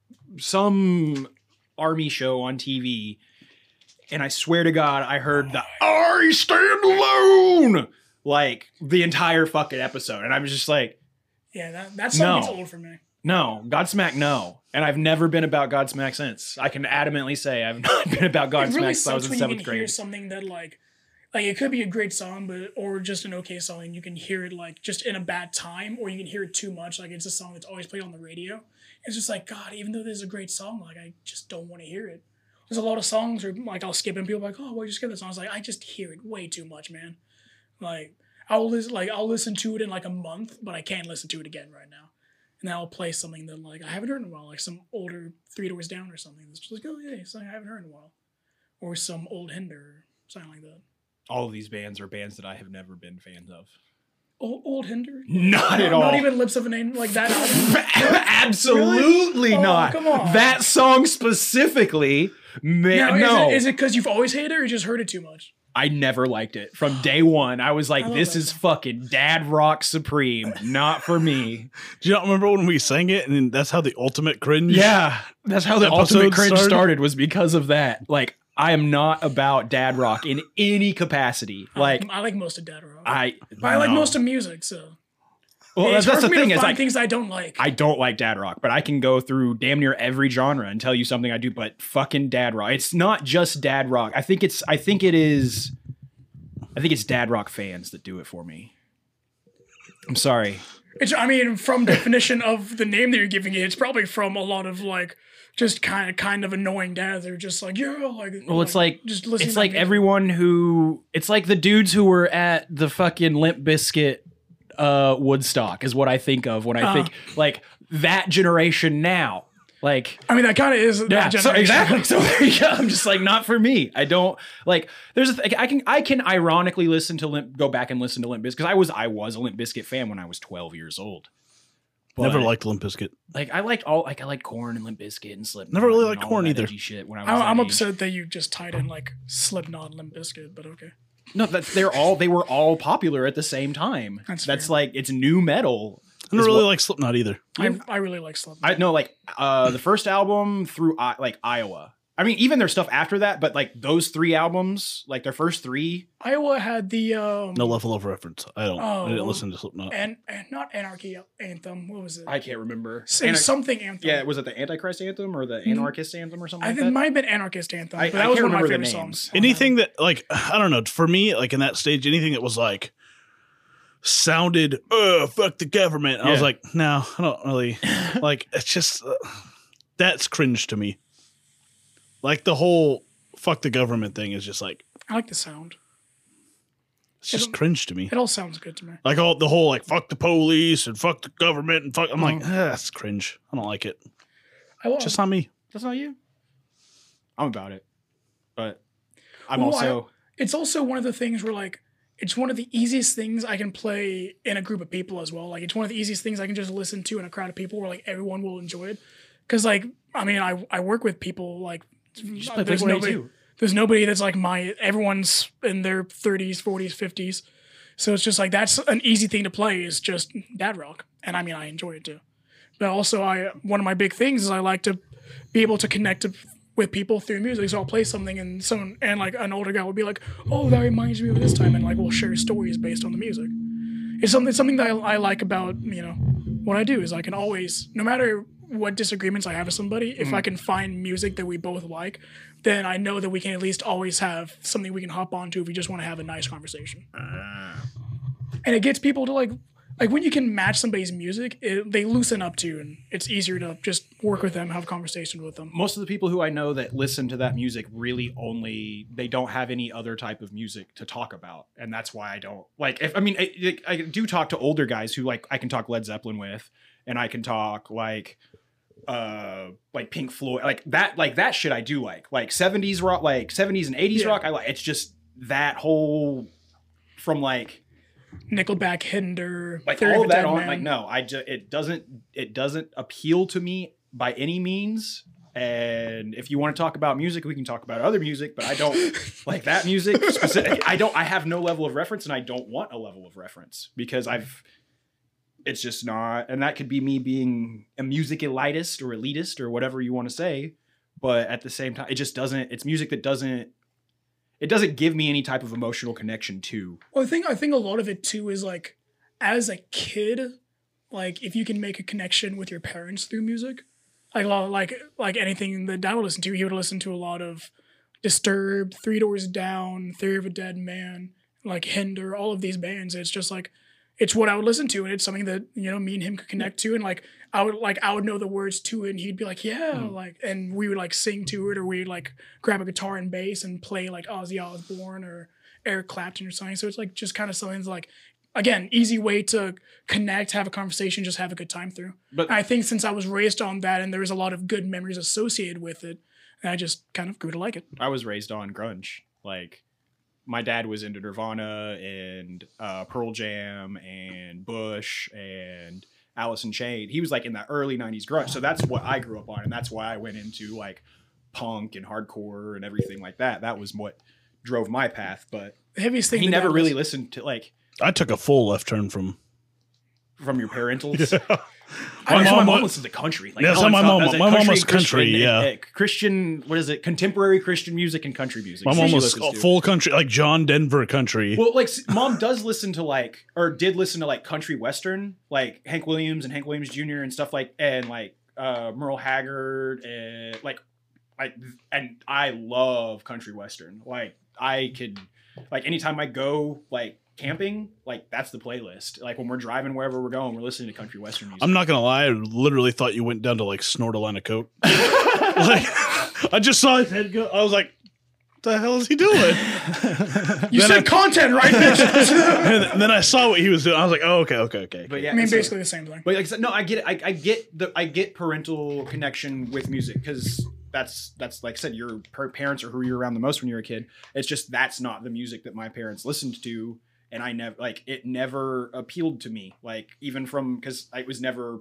some army show on T V, and I swear to God, I heard the "I Stand Alone" like the entire fucking episode, and I was just like, Yeah, that, that song No. gets old for me. "No, Godsmack, no." And I've never been about Godsmack since. I can adamantly say I've not been about It Godsmack really since I was sucks in when you seventh can hear grade. something that like, like it could be a great song, but or just an okay song, and you can hear it like just in a bad time, or you can hear it too much, like it's a song that's always played on the radio. It's just like, God, even though this is a great song, like I just don't want to hear it. There's a lot of songs where like I'll skip and people are like, oh, why'd you skip that song? I was like, I just hear it way too much, man. Like I'll listen, like I'll listen to it in like a month, but I can't listen to it again right now. And then I'll play something that like I haven't heard in a while, like some older Three Doors Down or something. That's just like, oh yeah, something I haven't heard in a while, or some old Hinder, or something like that. All of these bands are bands that I have never been fans of. Old, old Hinder? Not at Not all. even Lips of a Name, like that album. Absolutely Really? Oh, not. come on. That song specifically, man, Now, no. Is it because you've always hated it, or you just heard it too much? I never liked it. From day one, I was like, I love this that is song. fucking dad rock supreme. Not for me. Do you not remember when we sang it and that's how the ultimate cringe? Yeah. That's how the Episode ultimate cringe started? started? was because of that. Like, I am not about dad rock in any capacity. Like, I like most of Dad Rock. I. but I like no. most of music, so. Well, it's that's, that's hard the for me thing to is, find like, things I don't like. I don't like dad rock, but I can go through damn near every genre and tell you something I do, but fucking dad rock. It's not just dad rock. I think it's, I think it is, I think it's dad rock fans that do it for me. I'm sorry. It's, I mean, from definition of the name that you're giving it, it's probably from a lot of like just kind of kind of annoying dads. They're just like, yeah, like. Well, it's like, just listen. it's to like music. everyone who, it's like the dudes who were at the fucking Limp Bizkit uh, Woodstock is what I think of when I Uh. think like that generation now. Like, I mean, that kind of is. yeah, that so generation. exactly. So there you go. I'm just like, not for me. I don't like. There's a th- I can I can ironically listen to Limp, go back and listen to Limp Bizkit because I was I was a Limp Bizkit fan when I was twelve years old. Never But, liked Limp Bizkit. like I liked all like I liked Korn and Limp Bizkit and Slipknot. Never really and liked all Korn that either. edgy Shit when I was I'm, that I'm age. upset that you just tied in like Slipknot and Limp Bizkit, but okay. No, that they're all they were all popular at the same time. That's That's fair. like it's new metal. I don't is really what- like Slipknot either. I, I really like Slipknot. I know, like uh, the first album through I like Iowa. I mean, even their stuff after that, but like those three albums, like their first three. Iowa had the um No level of reference. I don't. I Oh. didn't listen to Slipknot. and, and not Anarchy Anthem. What was it? I can't remember. It was Anarch- something Anthem. yeah, was it the Antichrist anthem or the Anarchist anthem or something I like think it that? might have been Anarchist Anthem. I- but I that was can't one of my remember the favorite names. songs. Anything that like I don't know. For me, like in that stage, anything that was like sounded, oh fuck the government. I was Yeah. like, no, I don't really like. It's just uh, that's cringe to me. Like the whole fuck the government thing is just like I like the sound. it's just It'll- cringe to me. It all sounds good to me. Like all the whole like fuck the police and fuck the government and fuck. I'm like, Mhm. ah, that's cringe. I don't like it. I will. Just not me. That's not you. I'm about it, but I'm Well, also. It's also one of the things where like it's one of the easiest things I can play in a group of people as well. Like it's one of the easiest things I can just listen to in a crowd of people where like everyone will enjoy it. Because like I mean I I work with people like You just play there's Blink one nobody eighty-two. there's nobody that's like my everyone's in their thirties, forties, fifties. So it's just like that's an easy thing to play is just dad rock. And I mean I enjoy it too. But also I one of my big things is I like to be able to connect to, with people through music. So I'll play something and someone and like an older guy will be like, "Oh, that reminds me of this time," and like we'll share stories based on the music. It's something something that I, I like about you know what I do is I can always, no matter what disagreements I have with somebody, if I can find music that we both like, then I know that we can at least always have something we can hop onto if we just want to have a nice conversation. And it gets people to like. Like when you can match somebody's music, it, they loosen up too, and it's easier to just work with them, have conversations with them. Most of the people who I know that listen to that music really only they don't have any other type of music to talk about, and that's why I don't like. If I mean, I, I do talk to older guys who like I can talk Led Zeppelin with, and I can talk like, uh, like Pink Floyd, like that, like that shit I do like, like seventies rock, like seventies and eighties Yeah. rock. I like. It's just that whole from like. Nickelback, Hinder, Like Theory all of of a that Dead on Man. like no I just it doesn't it doesn't appeal to me by any means, and if you want to talk about music we can talk about other music, but I don't like that music specific. I don't I have no level of reference, and I don't want a level of reference because I've it's just not, and that could be me being a music elitist or elitist or whatever you want to say, but at the same time it just doesn't it's music that doesn't it doesn't give me any type of emotional connection to. Well, I think I think a lot of it too is like, as a kid, like if you can make a connection with your parents through music, like a lot, like like anything that Dad would listen to, he would listen to a lot of Disturbed, Three Doors Down, Theory of a Dead Man, like Hinder, all of these bands. It's just like it's what I would listen to, and it's something that you know me and him could connect to, and like I would like I would know the words to it, and he'd be like, yeah, Mm. like, and we would like sing to it, or we'd like grab a guitar and bass and play like Ozzy Osbourne or Eric Clapton or something. So it's like just kind of something that's like, again, easy way to connect, have a conversation, just have a good time through. But And I think since I was raised on that, and there was a lot of good memories associated with it, and I just kind of grew to like it. I was raised on grunge. Like my dad was into Nirvana and uh, Pearl Jam and Bush and Alice in Chains. He was like in the early nineties grunge. So that's what I grew up on. And that's why I went into like punk and hardcore and everything like that. That was what drove my path. But The heaviest thing he that never Dad really listened- listened to like I took a full left turn from. from your parentals. My My, mom mom, wa- listens to country. Like, Yeah, so Ellen my Stubb mom- does it. my mom was and country, Christian- yeah. uh, Christian, what is it? Contemporary Christian music and country music. My So mom she was listens to. full country, like John Denver country. Well, like s- mom does listen to like, or did listen to like country western, like Hank Williams and Hank Williams Junior and stuff like, and like uh, Merle Haggard and like, like, and I love country western. Like I could, like anytime I go like camping, like that's the playlist. Like when we're driving wherever we're going, we're listening to country western music. I'm not gonna lie, I literally thought you went down to like snort a line of coke. Like, I just saw his head go. I was like, "What the hell is he doing?" You Then said I- content, right, bitch? And then I saw what he was doing. I was like, "Oh, okay, okay, okay." But yeah, I mean, so- basically the same thing. But like I said, no, I get it. I, I get the I get parental connection with music because that's that's like I said, your per- parents are who you're around the most when you're a kid. It's just that's not the music that my parents listened to, and I never like it never appealed to me. Like even from because I was never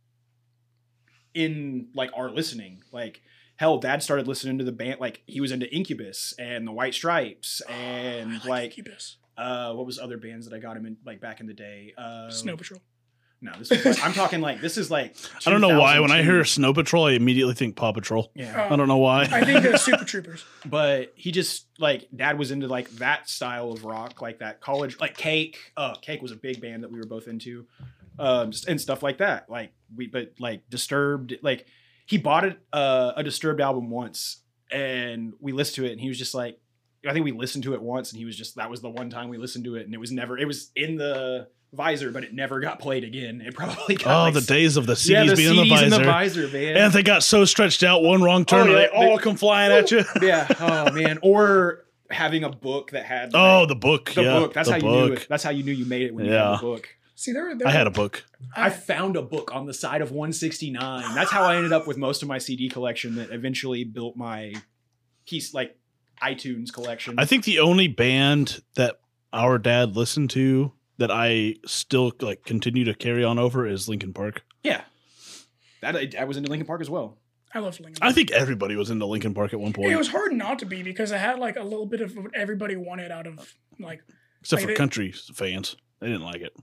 in like our listening. Like hell, Dad started listening to the band. Like he was into Incubus and the White Stripes and I like Incubus. uh what was other bands that I got him in like back in the day. Uh, Snow Patrol. no, this was like, I'm talking like this is like I don't know why. When I two thousand two. hear Snow Patrol, I immediately think Paw Patrol. yeah, I don't know why. I think uh, Super Troopers. but he just like Dad was into like that style of rock, like that college, like Cake. Uh, Cake was a big band that we were both into, um, and stuff like that. Like we, but like Disturbed, like he bought it, uh, a Disturbed album once, and we listened to it, and he was just like, I think we listened to it once, and he was just that was the one time we listened to it, and it was never, it was in the visor, but it never got played again. It probably got Oh, like, the days of the C Ds yeah, the being C in the Ds visor. in the visor, man. And if they got so stretched out, one wrong turn, Oh, yeah, they they- all come flying at you. yeah. Oh man. Or having a book that had Oh, like, the book. the yeah, book. That's the how you book. knew it. That's how you knew you made it when you Yeah. had the book. See, there, there I had a book. I found a book on the side of one sixty-nine. That's how I ended up with most of my C D collection that eventually built my piece like iTunes collection. I think the only band that our dad listened to that I still like continue to carry on over is Linkin Park. yeah. That I was into Linkin Park as well. I love Linkin I Park. think everybody was into Linkin Park at one point, It was hard not to be because it had like a little bit of what everybody wanted out of like. except like for they- country fans. They didn't like it.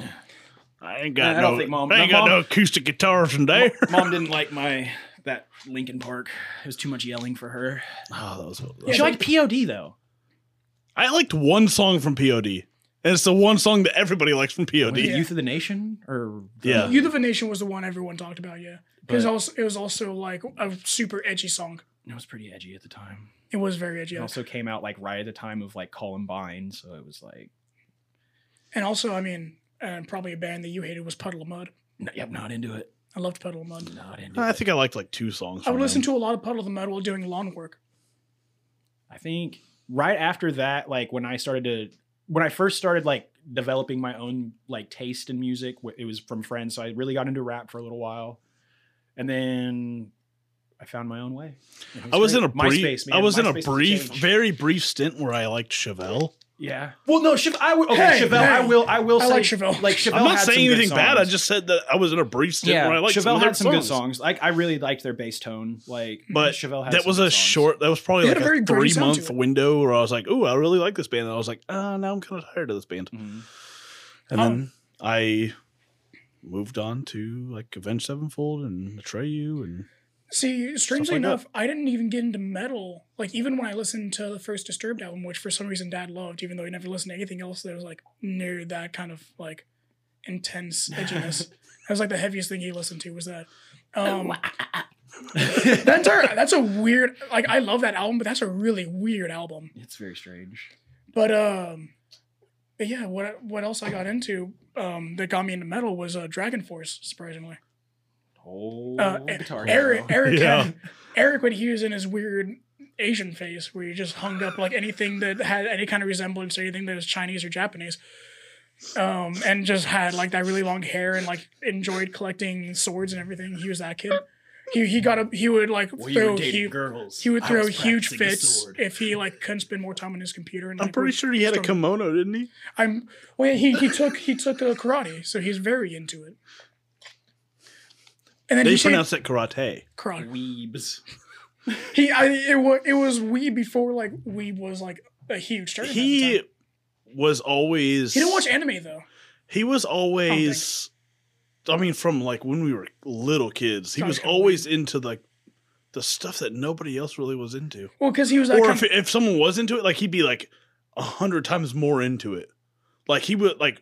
I ain't got I no. don't think Mom- I ain't no, got Mom- no acoustic guitars in there. Mom didn't like my that Linkin Park. It was too much yelling for her. Oh, that was. She liked P O D though. I liked one song from P O D, and it's the one song that everybody likes from P O Was it D. Yeah. Youth of the Nation or the- Yeah. Youth of a Nation was the one everyone talked about. Yeah, because But- also it was also like a super edgy song. It was pretty edgy at the time. It was very edgy, It also came out like right at the time of like Columbine, so it was like, and also I mean, and probably a band that you hated was Puddle of Mud. n- yep, not into it. I loved Puddle of Mud. Not into I it. think I liked like two songs. I would from listen them. to a lot of Puddle of Mud while doing lawn work. I think right after that, like when I started to, when I first started like developing my own like taste in music, wh- it was from friends. So I really got into rap for a little while, and then I found my own way. And it I was great. in a brief. MySpace, man. I was in a MySpace has brief, changed. very brief stint where I liked Chevelle. Yeah. Well, no, Chev- I will. Okay, Hey, Chevelle. I hey. will. I will I say like Chevelle. Like Chevelle. I'm not had some saying good anything bad. I songs. just said that I was in a brief stint yeah. where I liked Chevelle some of their had some good songs. songs. Like I really liked their bass tone. Like, But Chevelle had that some was good a songs. short. That was probably They like had a a, very gritty three sound month to it. window where I was like, "Ooh, I really like this band." And I was like, "Ah, now I'm kind of tired of this band." Mhm. And Oh. then I moved on to like Avenged Sevenfold and Atreyu and See, strangely like that. enough, I didn't even get into metal. Like, even when I listened to the first Disturbed album, which for some reason Dad loved, even though he never listened to anything else that was like near that kind of like intense edginess. That was like the heaviest thing he listened to was that. Um, that's a, that's a weird. Like, I love that album, but that's a really weird album. It's very strange. But um, but yeah, what what else I got into um that got me into metal was uh, Dragon Force. Surprisingly. Oh, Uh, guitar. Eric, hero. Eric, Yeah. had, Eric, when he was in his weird Asian phase, where he just hung up like anything that had any kind of resemblance to anything that was Chinese or Japanese, um, and just had like that really long hair and like enjoyed collecting swords and everything. He was that kid. He he got a he would like Well, you throw were dating he, girls. he would I throw was huge practicing the fits sword. if he like couldn't spend more time on his computer. And I'm like, pretty would sure he had a start- kimono, didn't he? I'm well, yeah, he he took he took uh, karate, so he's very into it. And then They he changed pronounce it karate. karate. Weebs. He, I, it was, it was Weeb before like Weeb was like a huge term. at the He time. was always. he didn't watch anime though. He was always. I mean, from like when we were little kids, he Sounds was kinda always into like the stuff that nobody else really was into. Well, because he was that Or kind if if someone was into it, like he'd be like a hundred times more into it. Like he would like.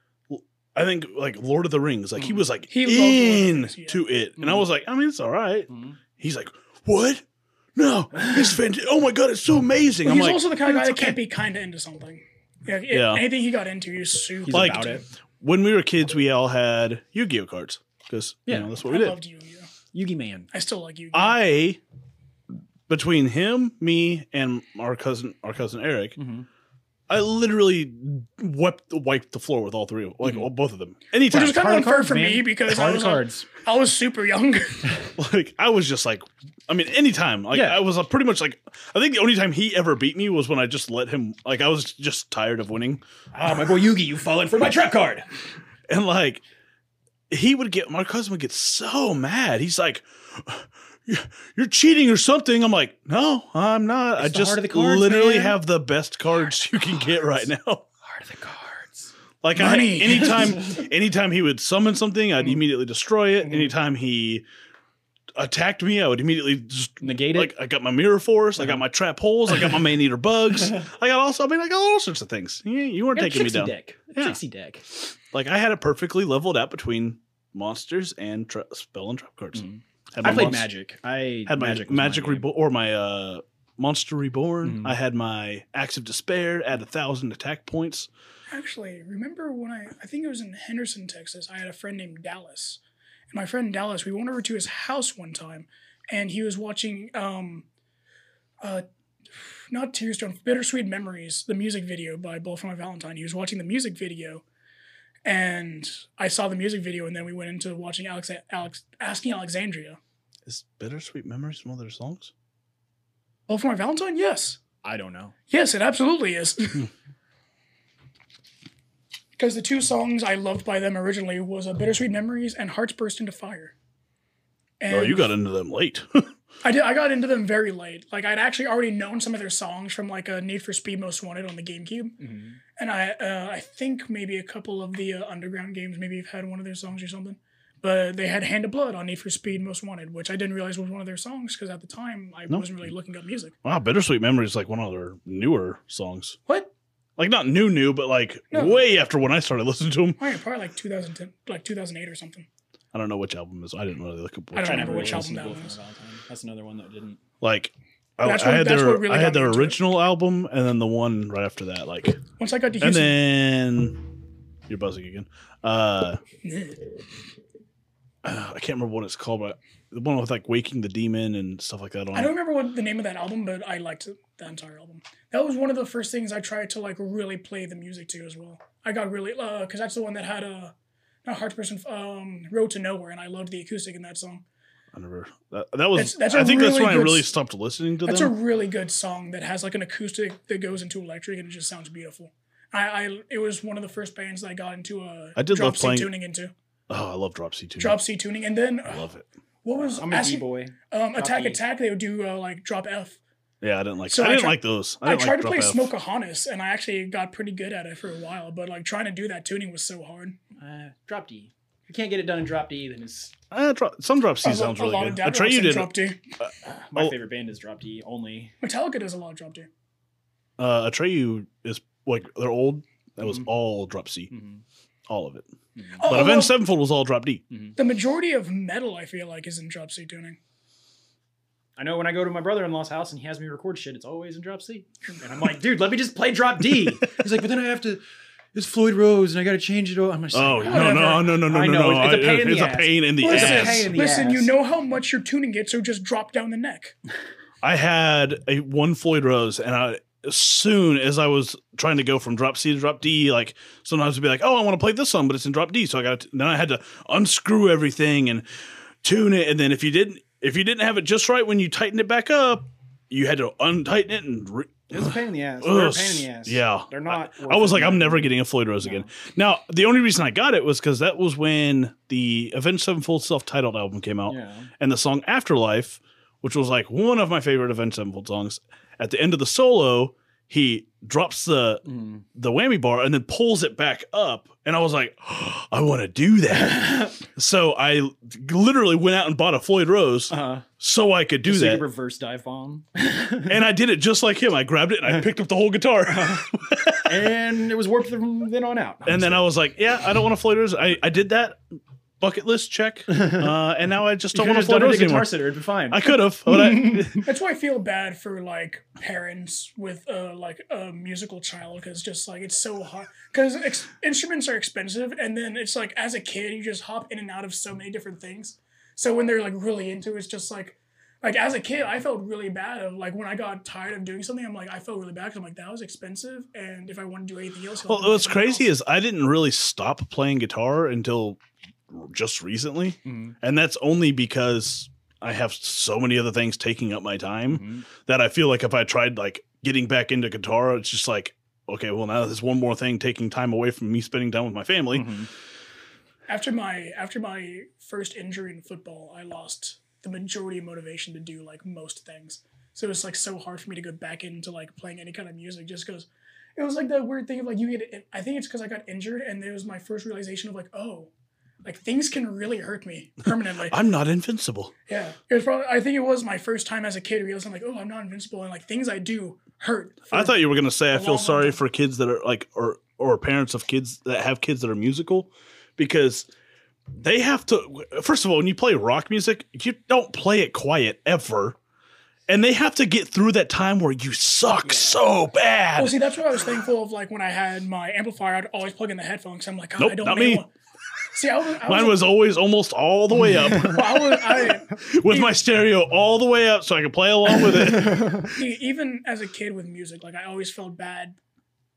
I think like Lord of the Rings, like he was like He loved Lord of the in Rings, yeah. to it, and I Mhm. was like, I mean, it's all right. Mhm. He's like, what? No, it's fantastic. Oh my god, it's so amazing. Well, I'm he's like, also the kind of guy "It's that okay." can't be kind of into something. Yeah, yeah. Yeah. Anything he got into, he was super He's Like- about into. it. When we were kids, we all had Yu-Gi-Oh cards because Yeah. you know that's what I we did. loved Yu-Gi-Oh. Yugi Man. I still like Yu-Gi-Oh. I between him, me, and our cousin, our cousin Eric, Mm-hmm. I literally wiped wiped the floor with all three, like Mhm. all, both of them. Which Anytime, is kind of Card unfair cards, for man. me because I Card was like, cards. I was super young. like I was just like, I mean, anytime, like Yeah. I was uh, pretty much like, I think the only time he ever beat me was when I just let him, like I was just tired of winning, Ah, my boy Yugi, you've fallen for my trap card. and like he would get, my cousin would get so mad. He's like, you're cheating or something. I'm like, no, I'm not. I It's the just heart of the cards, literally man. have the best cards you can get right now. Heart of the cards. Like Money. I, anytime, anytime he would summon something, I'd immediately destroy it. Mhm. Anytime he attacked me, I would immediately just Negate it. like I got my mirror force, I got Uh-huh. my trap holes, I got my man eater bugs. I got also, I mean, I got all sorts of things. Yeah, you weren't And a taking me Trixie down. deck. A Yeah. Trixie deck. Like I had it perfectly leveled out between monsters and tra- spell and trap cards. Mhm. Had I my played monst- Magic. I Had my Magic magic, was my magic game. reborn or my uh, monster reborn. Mhm. I had my axe of despair. Add a thousand attack points. Actually, remember when I, I think it was in Henderson, Texas, I had a friend named Dallas. And my friend Dallas, we went over to his house one time, and he was watching, um, uh, not Tearstone, Bittersweet Memories, the music video by Bull for My Valentine. He was watching the music video, And I saw the music video, and then we went into watching Alex, Alex Asking Alexandria. Is Bittersweet Memories one of their songs? Oh, for my Valentine? Yes. I don't know. Yes, it absolutely is. Because the two songs I loved by them originally was uh, Bittersweet Memories and Hearts Burst Into Fire. And Oh, you got into them late. I did. I got into them very late. Like I'd actually already known some of their songs from like a Need for Speed Most Wanted on the GameCube, Mm-hmm. and I uh, I think maybe a couple of the uh, Underground games maybe have had one of their songs or something. But they had Hand of Blood on Need for Speed Most Wanted, which I didn't realize was one of their songs because at the time I No. wasn't really looking up music. Wow, Bittersweet Memories is like one of their newer songs. What? Like not new, new, but like No. way after when I started listening to them. Oh, yeah, probably like two thousand ten, like two thousand eight or something. I don't know which album is. I didn't really look up. I don't which remember album which it was. album that Wolf was. on Valentine. That's another one that didn't. Like I, That's I what- had that's their what really I got had me their into it. original album and then the one right after that. Like Once I got to and Houston, then you're buzzing again. Uh, uh, I can't remember what it's called, but the one with like Waking the Demon and stuff like that on I it. don't remember what the name of that album, but I liked it, that entire album. That was one of the first things I tried to like really play the music to as well. I got really uh because that's the one that had a not Hearts Person um Road to Nowhere, and I loved the acoustic in that song. I never. That, that was. That's- that's a I think that's really when I good really s- stopped listening to That's a them. really good song that has like an acoustic that goes into electric and it just sounds beautiful. I, I it was one of the first bands that I got into a I did drop love C playing- tuning into Oh, I love Drop C too. drop C tuning, and then I love it. what was I'm a Asking- D-boy. um Attack E. Attack? They would do uh, like drop F. Yeah, I didn't like. So I I didn't tried- like those. I, I didn't tried like to play Drop F. Smokeahonis, and I actually got pretty good at it for a while. But like trying to do that tuning was so hard. Uh, drop D. If you can't get it done in drop D, then it's Uh, drop, some Drop C A lo- sounds a really lot good. of dad Atreyu rocks in did. drop D. my Oh. favorite band is drop D only. Metallica does a lot of drop D. Uh, Atreyu is like they're old. That was Mhm. all Drop C, Mm-hmm. all of it. Oh, But oh, Avenged well, Sevenfold was all Drop D. the majority of metal, I feel like, is in drop C tuning. I know when I go to my brother-in-law's house and he has me record shit, it's always in drop C. And I'm like, dude, let me just play drop D. He's like, but then I have to. It's Floyd Rose, and I got to change it. I'm just Oh like, no no no no no I no know, no! it's a pain in the It's a ass. pain in the Listen, ass. pain in the listen, you ass. know how much you're tuning it, so just drop down the neck. I had a one Floyd Rose, and I, as soon as I was trying to go from drop C to drop D, like sometimes it'd be like, "Oh, I want to play this song, but it's in drop D," so I got. Then I had to unscrew everything and tune it, and then if you didn't, if you didn't have it just right when you tightened it back up, you had to untighten it and. Re- It's a pain in the ass. Ugh, They're a pain in the ass. yeah. They're not. I was worth like, it. I'm never getting a Floyd Rose again. Now, the only reason I got it was because that was when the Avenged Sevenfold self-titled album came out, Yeah. and the song Afterlife, which was like one of my favorite Avenged Sevenfold songs. At the end of the solo, he drops the Mm. the whammy bar and then pulls it back up, and I was like, oh, I want to do that. So I literally went out and bought a Floyd Rose Uh-huh. so I could do So you that. could reverse dive bomb. And I did it just like him. I grabbed it and I picked up the whole guitar. and it was warped from then on out. And then I was like, yeah, I don't want a Floyd Rose. I, I did that. Bucket list check. Uh, and now I just you don't could want a have Floyd done it Rose a guitar anymore. sitter. It'd be fine. I could have, but I, That's why I feel bad for like parents with uh like a musical child, because just like it's so hard because ex- instruments are expensive, and then it's like as a kid you just hop in and out of so many different things. So when they're like really into it, it's just like like as a kid I felt really bad of like when I got tired of doing something, I'm like I felt really bad because I'm like that was expensive, and if I want to do anything else, well, what's crazy is I didn't really stop playing guitar until just recently. Mhm. And that's only because I have so many other things taking up my time Mhm. that I feel like if I tried like getting back into guitar, it's just like, okay, well now there's one more thing taking time away from me spending time with my family. Mhm. After my after my first injury in football, I lost the majority of motivation to do like most things. So it's like so hard for me to go back into like playing any kind of music just because it was like that weird thing of like you get. I think it's because I got injured, and it was my first realization of like, oh, like things can really hurt me permanently. I'm not invincible. Yeah, it was probably. I think it was my first time as a kid realizing like, oh, I'm not invincible, and like things I do hurt. I thought you were gonna say I a feel long, sorry long time. for kids that are like or or parents of kids that have kids that are musical, because they have to. First of all, when you play rock music, you don't play it quiet ever, and they have to get through that time where you suck so bad. Well, see, that's what I was thankful of. Like when I had my amplifier, I'd always plug in the headphones. I'm like, God, Nope, I don't not make me. one. See, I was, I Mine was always almost all the way up well, I was, I, with my stereo all the way up so I could play along with it. e- even as a kid with music, like I always felt bad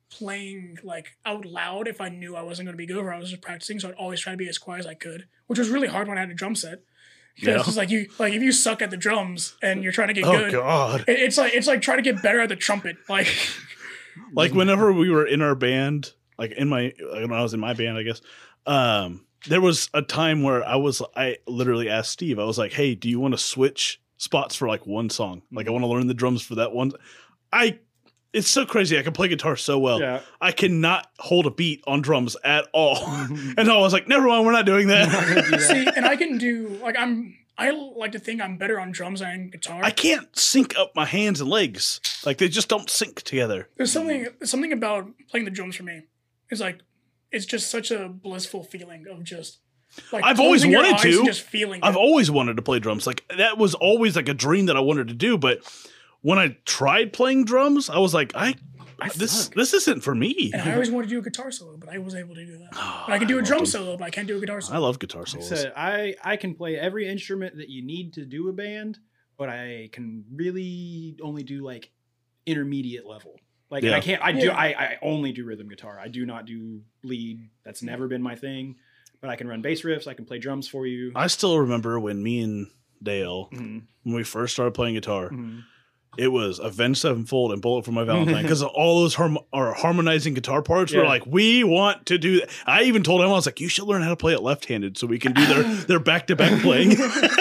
playing like out loud if I knew I wasn't going to be good or I was just practicing. So I'd always try to be as quiet as I could, which was really hard when I had a drum set. Because Yeah. it's like you like if you suck at the drums and you're trying to get Oh good, God! it- it's like it's like trying to get better at the trumpet. Like Like whenever we were in our band, like in my like when I was in my band, I guess. Um, there was a time where I was I literally asked Steve. I was like, "Hey, do you want to switch spots for like one song? Like I want to learn the drums for that one." I it's so crazy. I can play guitar so well. Yeah. I cannot hold a beat on drums at all. And I was like, never mind, we're not doing that. see, and I can do like I'm I like to think I'm better on drums than guitar. I can't sync up my hands and legs. Like they just don't sync together. There's something something about playing the drums for me. It's like it's just such a blissful feeling of just like I've always closing your wanted eyes to. and just feeling I've it. always wanted to play drums. Like that was always like a dream that I wanted to do. But when I tried playing drums, I was like, I, I this suck. this isn't for me. And I always wanted to do a guitar solo, but I was able to do that. But I can do a love drum them. solo, but I can't do a guitar I solo. love guitar Like I solos. said, I, I can play every instrument that you need to do a band, but I can really only do like intermediate level. Like Yeah. I can't I do Yeah. I, I only do rhythm guitar. I do not do lead. That's never been my thing. But I can run bass riffs, I can play drums for you. I still remember when me and Dale, Mhm. when we first started playing guitar, Mhm. it was Avenged Sevenfold and Bullet for My Valentine because all those harm- are harmonizing guitar parts were Yeah. like, we want to do that. I even told him, I was like, you should learn how to play it left-handed so we can do their their back-to-back playing.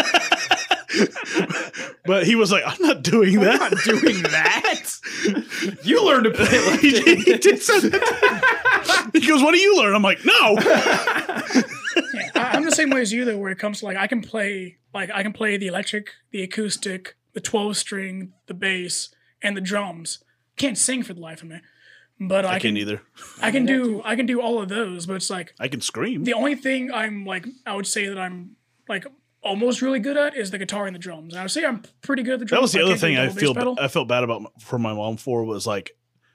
But he was like, I'm not doing I'm that. not doing that. You learn to play like he, he did say that. He goes, what do you learn? I'm like, no. Yeah, I, I'm the same way as you though, where it comes to like I can play like I can play the electric, the acoustic, the twelve string, the bass, and the drums. Can't sing for the life of me, but I, I can can't either. I can do I can do all of those. But it's like I can scream. the only thing I'm like I would say that I'm like almost really good at is the guitar and the drums. And I would say I'm pretty good at the drums. That was the I other can't do thing I double bass feel pedal. I felt bad about for my mom for was like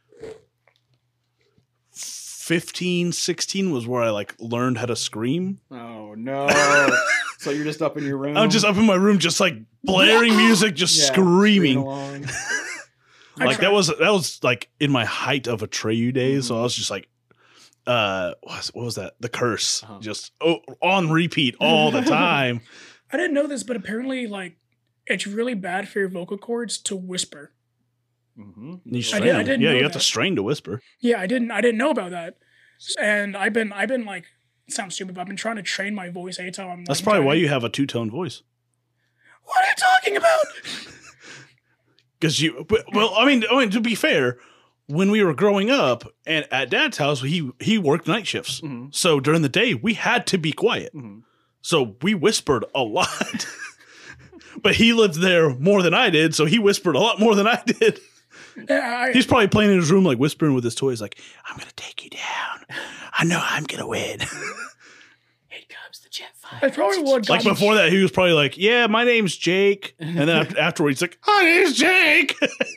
fifteen, sixteen was where I like learned how to scream. Oh no. So you're just up in your room. I'm just up in my room, just like blaring music, just Yeah, screaming. along. I Like tried. that was that was like in my height of Atreyu days. So I was just like, uh, what was, what was that? The Curse, Uh-huh. just oh, on repeat all the time. I didn't know this, but apparently like it's really bad for your vocal cords to whisper. Mhm. You I strain did- I them. didn't yeah, know you have to that. strain to whisper. Yeah, I didn't I didn't know about that. And I've been I've been like it sounds stupid, but I've been trying to train my voice anytime I'm like, That's probably why trying- you have a two tone voice. What are you talking about? Because you, well, I mean, I mean, to be fair, when we were growing up and at Dad's house, he he worked night shifts. Mhm. So during the day, we had to be quiet. Mhm. So we whispered a lot. But he lived there more than I did, so he whispered a lot more than I did. Yeah, I, He's probably playing in his room, like whispering with his toys, like, "I'm gonna take you down. I know I'm gonna win." Here comes the jet fighter. that's probably what got Like me- before that, he was probably like, "Yeah, my name's Jake," and then after, afterwards, he's like, "My name's Jake."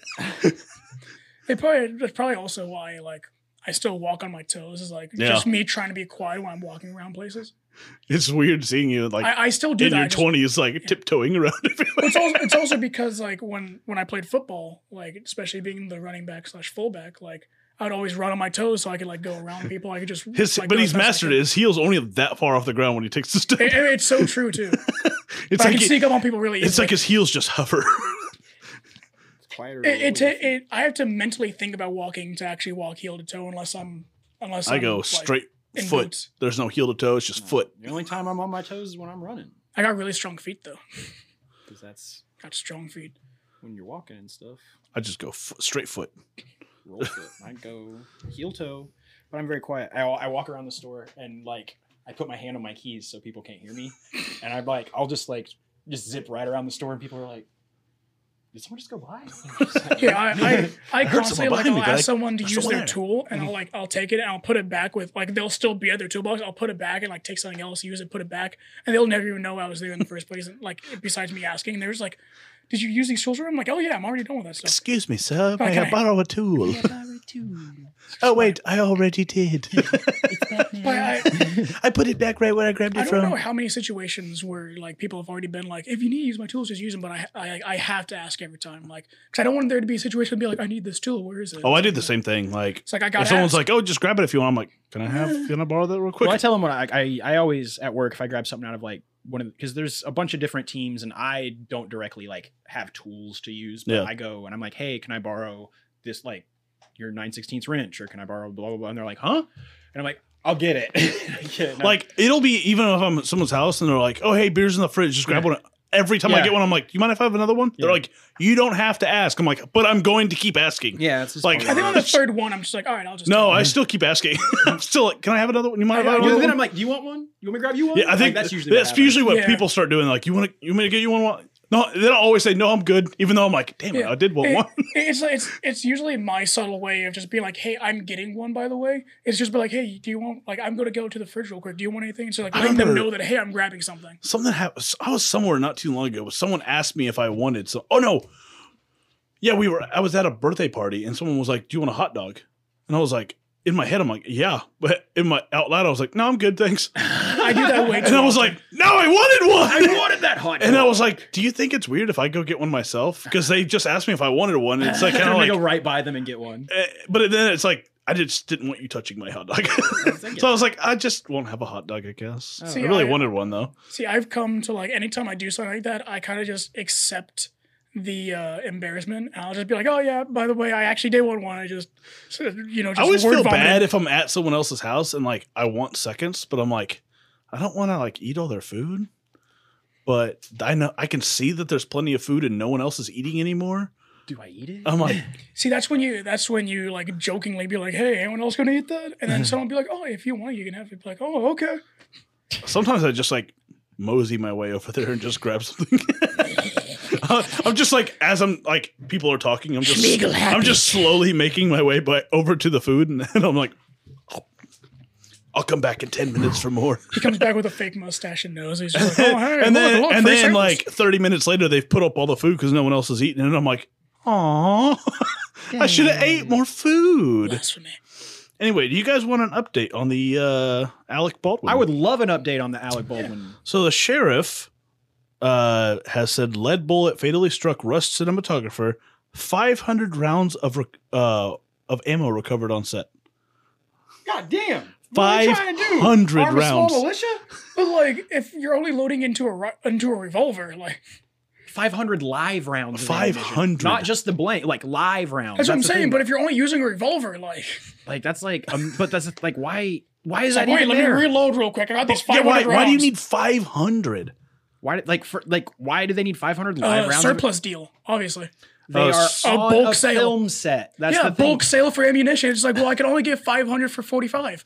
It probably that's probably also why like I still walk on my toes. Is like Yeah. just me trying to be quiet when I'm walking around places. It's weird seeing you like I, I still do in that. your I just- twenties, like tiptoeing around everywhere. it's also it's also because like when when I played football, like especially being the running back slash fullback, like I'd always run on my toes so I could like go around people. I could just His, like, but go he's as best I mastered could. it. His heel's only that far off the ground when he takes the step. It- it- it's so true too. It's I like can he- sneak up on people really easily. it's like his heels just hover. Quieter it, it, than it, it I have to mentally think about walking to actually walk heel to toe unless I'm unless I I'm, go like, straight in foot. boots. There's no heel to toe. It's just foot. The only time I'm on my toes is when I'm running, I got really strong feet though. because that's Got strong feet. when you're walking and stuff. I just go f- straight foot. Roll foot. I go heel toe, but I'm very quiet. I, I walk around the store and like I put my hand on my keys so people can't hear me, and I'm like I'll just like just zip right around the store and people are like, "Did someone just go by?" Yeah, I I, I heard constantly someone like behind I'll me, but ask I- someone to there's use someone their there. tool and I'll like I'll take it and I'll put it back with like they'll still be at their toolbox. I'll put it back and like take something else, use it, put it back, and they'll never even know I was there in the first place. And like besides me asking, there's like did you use these tools? I'm like, oh yeah, I'm already done with that stuff. Excuse me, sir. May Okay. I borrow a tool? Oh, wait. I already did. But I, I put it back right where I grabbed I it don't from. know how many situations where like people have already been like, if you need to use my tools, just use them. But I, I, I have to ask every time, like, because I don't want there to be a situation to be like, I need this tool. Where is it? Oh, I do the same thing. Like, It's like I got. if someone's like, "Oh, just grab it if you want," I'm like, "Can I have? Can I borrow that real quick?" Well, I tell them what I, I I always at work if I grab something out of like one of because there's a bunch of different teams and I don't directly like have tools to use, but Yeah. I go and I'm like, hey, can I borrow this like your nine sixteenths wrench or can I borrow blah blah blah? And they're like, huh? And I'm like, I'll get it. Yeah, no. Like, it'll be even if I'm at someone's house and they're like, "Oh, hey, beer's in the fridge. Just grab one." Every time I Yeah. get one, I'm like, "You mind if I have another one?" They're Yeah. like, "You don't have to ask." I'm like, "But I'm going to keep asking." yeah, it's just like- part I of think it. on the third one, I'm just like, all right, I'll just. No, take it. I still keep asking. I'm still like, "Can I have another one? You mind if I have I- I- Well, another then one?" I'm like, do you want one? You want me to grab you one? Yeah, I Like, think that's usually that's what usually what Yeah. people start doing. Like, you want to, you want me to get you one? No, they don't always say no. I'm good, even though I'm like, damn it, Yeah. I did want It- one. it's it's it's usually my subtle way of just being like, hey, I'm getting one. By the way, it's just be like, hey, do you want? Like, I'm gonna go to the fridge real quick. Do you want anything? So like I letting them remember- know that hey, I'm grabbing something. Something happened. I was somewhere not too long ago. Someone asked me if I wanted some. Oh no, yeah, we were. I was at a birthday party, and someone was like, "Do you want a hot dog?" And I was like, in my head, I'm like, "Yeah," but in my out loud, I was like, "No, I'm good, thanks." I do that way too. And I was often. like, "No, I wanted one." I wanted that hot. And I was like, "Do you think it's weird if I go get one myself?" Because they just asked me if I wanted one. And it's like I'm kind of gonna like, go right by them and get one. eh, but then it's like I just didn't want you touching my hot dog. So I was like, I just won't have a hot dog, I guess. See, I really I- wanted one though. See, I've come to like anytime I do something like that, I kind of just accept the uh, embarrassment. And I'll just be like, oh yeah, by the way, I actually did want one. I just, you know, just I always word feel vomited. bad if I'm at someone else's house and like I want seconds, but I'm like, I don't want to like eat all their food. But I know I can see that there's plenty of food and no one else is eating anymore. Do I eat it? I'm like, See, that's when you that's when you like jokingly be like, hey, anyone else gonna eat that? And then someone be like, oh, if you want, you can have it. Be like, oh, okay. sometimes I just like mosey my way over there and just grab something. I'm just like, as I'm like, people are talking, I'm just, I'm just slowly making my way by over to the food, and then I'm like, I'll, I'll come back in ten minutes for more. He comes back with a fake mustache and nose. He's just like, oh, hey, and look, then, look, and free then samples. like thirty minutes later, they've put up all the food because no one else is eating, and I'm like, aw, I should have ate more food. Blasphemy. Anyway, do you guys want an update on the uh, Alec Baldwin? I would love an update on the Alec Baldwin. So the sheriff uh, has said lead bullet fatally struck Rust cinematographer. five hundred rounds of rec- uh, of ammo recovered on set. God damn. Five hundred Arm a small rounds. militia? But like, if you're only loading into a ri- into a revolver, like five hundred live rounds. of five ammunition. hundred. Not just the blank, like live rounds. that's what I'm the saying. thing. But if you're only using a revolver, like, like that's like, um, but that's like, why? Why is like that wait, even let there? me reload real quick. I got these Yeah, five why, hundred rounds. why do you need five hundred? Why, did- like, for like, why do they need five hundred live uh, rounds? surplus deal? Obviously, They Uh, are s- a on bulk a sale. film set. That's yeah, the thing. bulk sale for ammunition. It's like, well, I can only get five hundred for forty-five.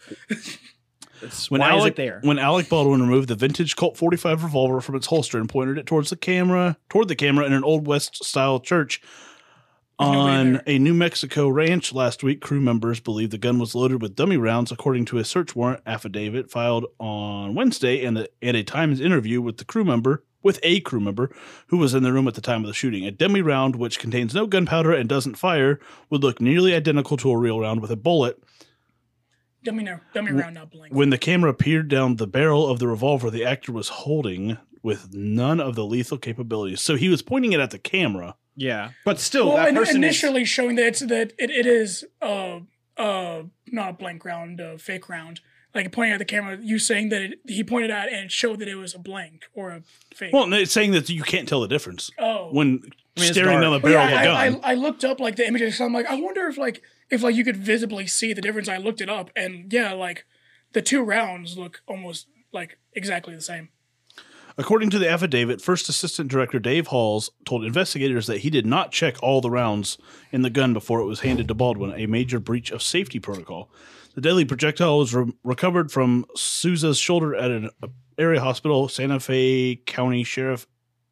It's- When why Alec, is it there? When Alec Baldwin removed the vintage Colt forty-five revolver from its holster and pointed it towards the camera, toward the camera in an old West style church nobody on there. a New Mexico ranch last week, crew members believe the gun was loaded with dummy rounds, according to a search warrant affidavit filed on Wednesday and, the, and a Times interview with the crew member. With a crew member who was in the room at the time of the shooting. A dummy round, which contains no gunpowder and doesn't fire, would look nearly identical to a real round with a bullet. Dummy, no, dummy round, not blank. When the camera peered down the barrel of the revolver the actor was holding with none of the lethal capabilities. So he was pointing it at the camera. Yeah, but still, well, that in- person is, initially showing that it's that it, it is uh uh not a blank round, uh, fake round. Like pointing at the camera, you saying that it, he pointed at and it showed that it was a blank or a fake. Well, it's saying that you can't tell the difference oh, when it's staring down the dark. Well, barrel yeah, of a I, gun. I, I looked up like the images. So I'm like, I wonder if like if like you could visibly see the difference. I looked it up, and yeah, like the two rounds look almost like exactly the same. According to the affidavit, First Assistant Director Dave Halls told investigators that he did not check all the rounds in the gun before it was handed to Baldwin, a major breach of safety protocol. The deadly projectile was re- recovered from Souza's shoulder at an area hospital. Santa Fe County Sheriff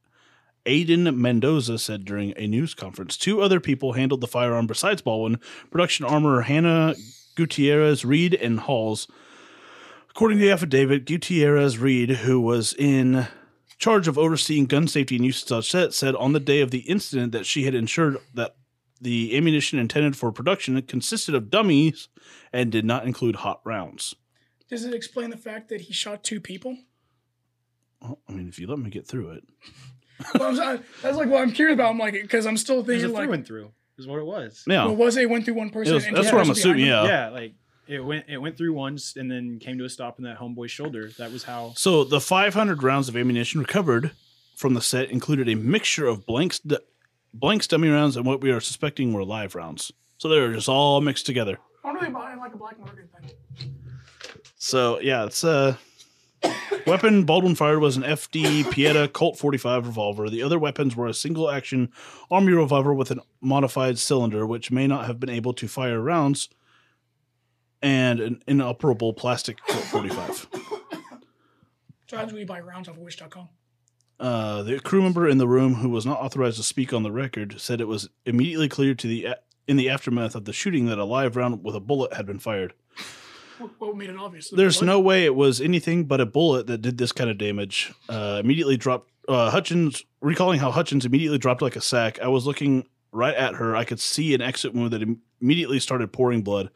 Aiden Mendoza said during a news conference. Two other people handled the firearm besides Baldwin, production armor Hannah Gutierrez, Reed, and Halls. According to the affidavit, Gutierrez Reed, who was in charge of overseeing gun safety and usage on set, said on the day of the incident that she had ensured that the ammunition intended for production consisted of dummies and did not include hot rounds. Does it explain the fact that he shot two people? Well, I mean, if you let me get through it. Well, I'm, that's like what I'm curious about. I'm like, because I'm still It was a thinking through like, and through is what it was. Yeah. well, was it went through one person? It was- and that's two what I'm persons assuming, behind him? yeah. Yeah, like it went it went through once and then came to a stop in that homeboy's shoulder. That was how. So the five hundred rounds of ammunition recovered from the set included a mixture of blanks, d- blanks dummy rounds and what we are suspecting were live rounds. So they were just all mixed together. I don't really buy like a black market thing. So yeah, it's a weapon Baldwin fired was an F D Pieta Colt forty-five revolver. The other weapons were a single action army revolver with a modified cylinder, which may not have been able to fire rounds, and an inoperable plastic Colt forty-five. So how do we buy rounds off of wish dot com? Uh, the crew member in the room, who was not authorized to speak on the record, said it was immediately clear to the in the aftermath of the shooting that a live round with a bullet had been fired. What, what made it obvious? There's What? no way it was anything but a bullet that did this kind of damage. Uh, immediately dropped. Uh, Hutchins, recalling how Hutchins immediately dropped like a sack. I was looking right at her. I could see an exit wound that im- immediately started pouring blood.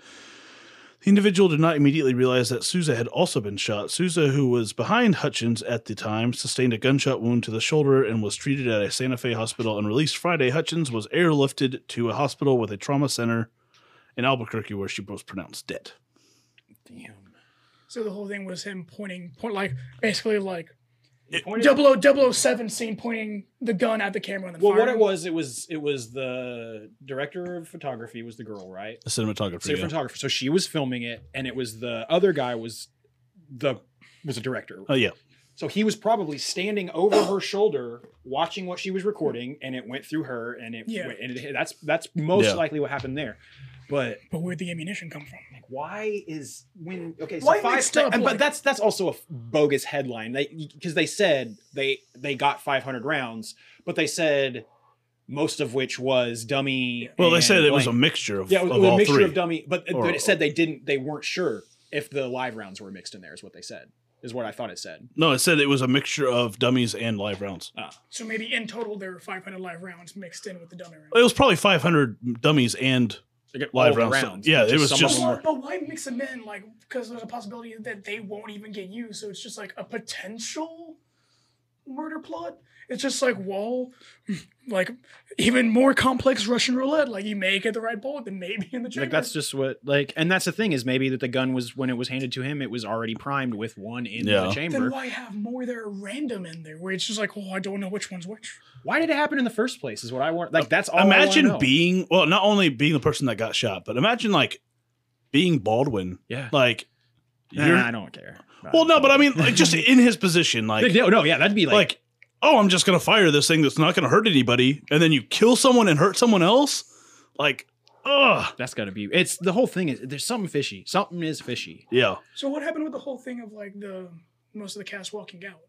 The individual did not immediately realize that Souza had also been shot. Souza, who was behind Hutchins at the time, sustained a gunshot wound to the shoulder and was treated at a Santa Fe hospital and released Friday. Hutchins was airlifted to a hospital with a trauma center in Albuquerque, where she was pronounced dead. Damn. So the whole thing was him pointing, point like basically like Pointed- double O double O seven scene, pointing the gun at the camera and then Well, what firing. it was, it was it was the director of photography was the girl, right? The cinematographer. So yeah. photographer. So she was filming it, and it was the other guy was the was a director. Oh yeah. So he was probably standing over her shoulder, watching what she was recording, and it went through her, and it, Yeah. went, and it that's that's most Yeah. likely what happened there. But But where'd the ammunition come from? like, why is when okay? So Why five, mixed up, and- like- but that's that's also a bogus headline. They because they said they they got five hundred rounds, but they said most of which was dummy. Well, they and said it was a blank. mixture of, yeah, it was, of it was all a mixture three. of dummy, but, Or- but it said they didn't they weren't sure if the live rounds were mixed in there. Is what they said. Is what I thought it said. No, it said it was a mixture of dummies and live rounds. So maybe in total there were five hundred live rounds mixed in with the dummy rounds. It was probably five hundred dummies and They get Live all the rounds. Yeah, it was some of just- them But, were- but why mix them in? Like, because there's a possibility that they won't even get used. So it's just like a potential murder plot. It's just like, well, like even more complex Russian roulette. Like you may get the right bullet, then maybe in the chamber. Like that's just what like, and that's the thing is maybe that the gun was when it was handed to him, it was already primed with one in Yeah. the then chamber. why have more that are random in there, where it's just like, oh, I don't know which one's which. Why did it happen in the first place? Is what I want. Like that's all. I wanna imagine know. being well, not only being the person that got shot, but imagine like being Baldwin. Yeah. Like Nah, you're I don't care. well, no, but I mean, like just in his position, like no, no, yeah, that'd be like, like oh, I'm just gonna fire this thing that's not gonna hurt anybody, and then you kill someone and hurt someone else. Like, ugh, that's gotta be. It's the whole thing is there's something fishy. Something is fishy. yeah. So what happened with the whole thing of like the most of the cast walking out?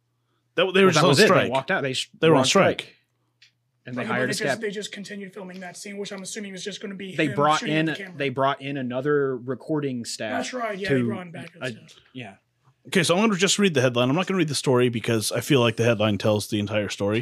That they were Well, just that on was it. They strike. walked out. They sh- They were on strike. and they Okay, but hired a just, scab. they just continued filming that scene, which I'm assuming was just going to be. They him brought shooting at in the camera. they brought in another recording staff. That's right. Yeah, to- they brought him back. uh, That's it. yeah. Okay, so I'm going to just read the headline. I'm not going to read the story because I feel like the headline tells the entire story.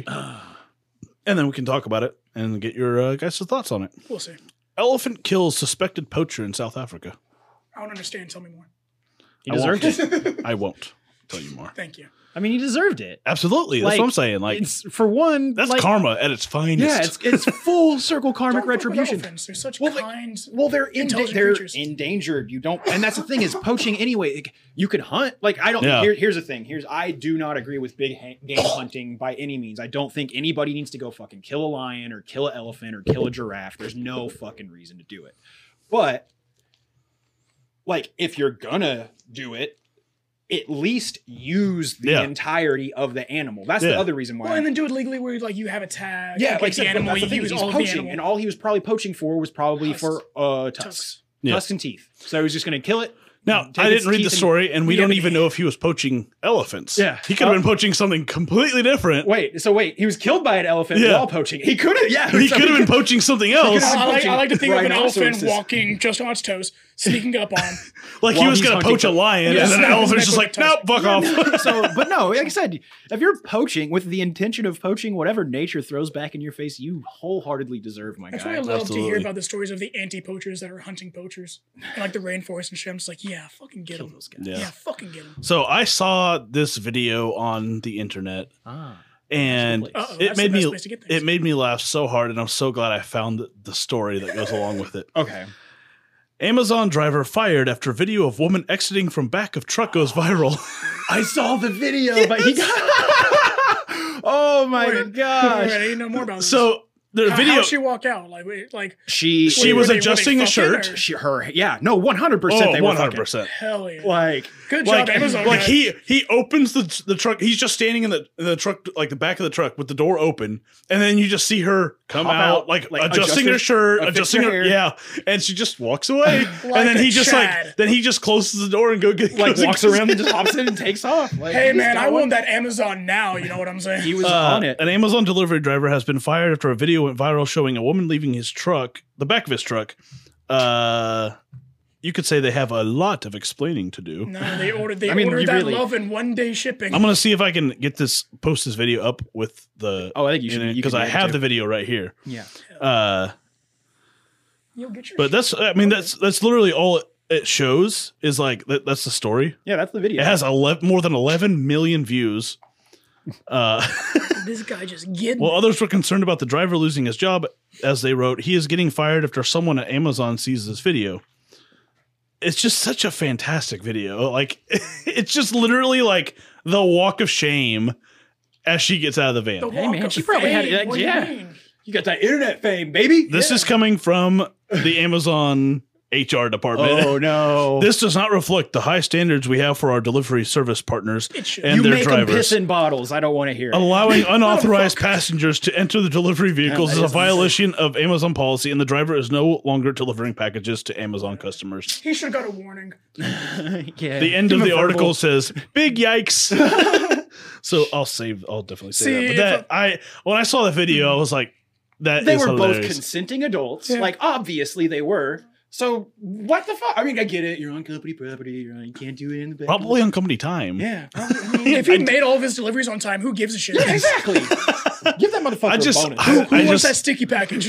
And then we can talk about it and get your uh, guys' thoughts on it. We'll see. Elephant kills suspected poacher in South Africa. I don't understand. Tell me more. He I deserved won't. it. I won't tell you more. Thank you. I mean, he deserved it. Absolutely. That's Like, what I'm saying. Like, It's for one. that's like, karma at its finest. Yeah, it's it's full circle karmic Don't fuck with retribution. elephants. They're such Well, they- kind. Well, they're in, Intelligent they're creatures. endangered. You don't, and that's the thing is poaching anyway. Like, you could hunt. Like I don't. Yeah. Here, here's the thing. Here's I do not agree with big ha- game hunting by any means. I don't think anybody needs to go fucking kill a lion or kill an elephant or kill a giraffe. There's no fucking reason to do it. But like, if you're gonna do it, at least use the Yeah. entirety of the animal. That's Yeah. the other reason why. Well, and then do it legally, where like you have a tag. Yeah, like, like the I said, animal. that's the You thing, use he's all of the poaching, animal. and all he was probably poaching for was probably Tusks. for uh tusks, Tusks. Yeah. tusks and teeth. So he was just going to kill it, Now, take I its didn't read the teeth and- story, and we Yeah, don't but- even know if he was poaching elephants. Yeah. He could have Oh. been poaching something completely different. Wait, so wait, he was killed by an elephant Yeah. while poaching. He could have, yeah. He so could have been poaching something else. I, I like, I like to think of an elephant Rhinoceroses. walking just on its toes, sneaking up on him. Like he While was he's going to hunting poach a for- lion, Yeah. and then an Yeah. elephant's just like, Yeah. nope, fuck off. So, but no, like I said, if you're poaching with the intention of poaching, whatever nature throws back in your face, you wholeheartedly deserve, my That's guy. why I love to Absolutely. hear about the stories of the anti-poachers that are hunting poachers in like the rainforest and shit. I'm just like, yeah, fucking get Kill them. those guys. Yeah. Yeah, fucking get them. So I saw this video on the internet, Ah. and Place. Uh-oh, it that's made the best me place to get things. it made me laugh so hard, and I'm so glad I found the, the story that goes along with it. Okay. Amazon driver fired after video of woman exiting from back of truck goes viral. I saw the video, but he got. Oh my Wait, gosh. Wait, I need to know more about this. So the How, video, how'd she walk out? Like, wait, like She she were was they- were they adjusting a fucking shirt. or- she, her yeah no one hundred percent Oh, they were one hundred fucking. percent. hell yeah. Like Good job, Like, Amazon. like guys. he he opens the the truck. He's just standing in the in the truck, like the back of the truck with the door open, and then you just see her come Hop out, out, like, like, adjusting adjust her her- shirt, uh, fix adjusting her her, hair. yeah, and she just walks away, Like and then a he just Chad. like then he just closes the door and go get like goes and walks goes- around and just hops in and takes off. Like, Hey he's man, I going. want that Amazon now. You know what I'm saying? He was Uh, on it. An Amazon delivery driver has been fired after a video went viral showing a woman leaving his truck, the back of his truck. Uh, you could say they have a lot of explaining to do. No, they ordered. They I mean, ordered you that really- love in one day shipping. I'm gonna see if I can get this post this video up with the Oh, I think you should you because can I do it, have too. the video right here. Yeah. Uh, You'll get your but that's I mean that's that's literally all it, it shows is like that, that's the story. Yeah, that's the video. It has eleven, more than eleven million views. Uh, this guy just getting. well, others were concerned about the driver losing his job, as they wrote, he is getting fired after someone at Amazon sees this video. It's just such a fantastic video. Like it's just literally like the walk of shame as she gets out of the van. the Hey, walk man, of she probably had fame. it, like, What do you yeah. mean? You got that internet fame, baby. This is coming from the Amazon H R department. Oh no. This does not reflect the high standards we have for our delivery service partners It should. and you their make them drivers. piss in bottles. I don't want to hear it. Allowing unauthorized passengers to enter the delivery vehicles that is a is violation of Amazon policy, and the driver is no longer delivering packages to Amazon customers. He should have got a warning. Yeah. The end Give of him the a verbal. article says, "Big yikes." So I'll save. I'll definitely say See, that. But if that I when I saw the video, I was like, "That They is were both hilarious." consenting adults. Yeah. Like obviously they were. So what the fuck? I mean, I get it. You're on company property. You're on, you can't do it in the back. Probably on company time. Yeah. Probably, I mean, If he made all of his deliveries on time, who gives a shit? yeah, exactly. Give that motherfucker I just- a bonus. I- Who, who I wants just- that sticky package?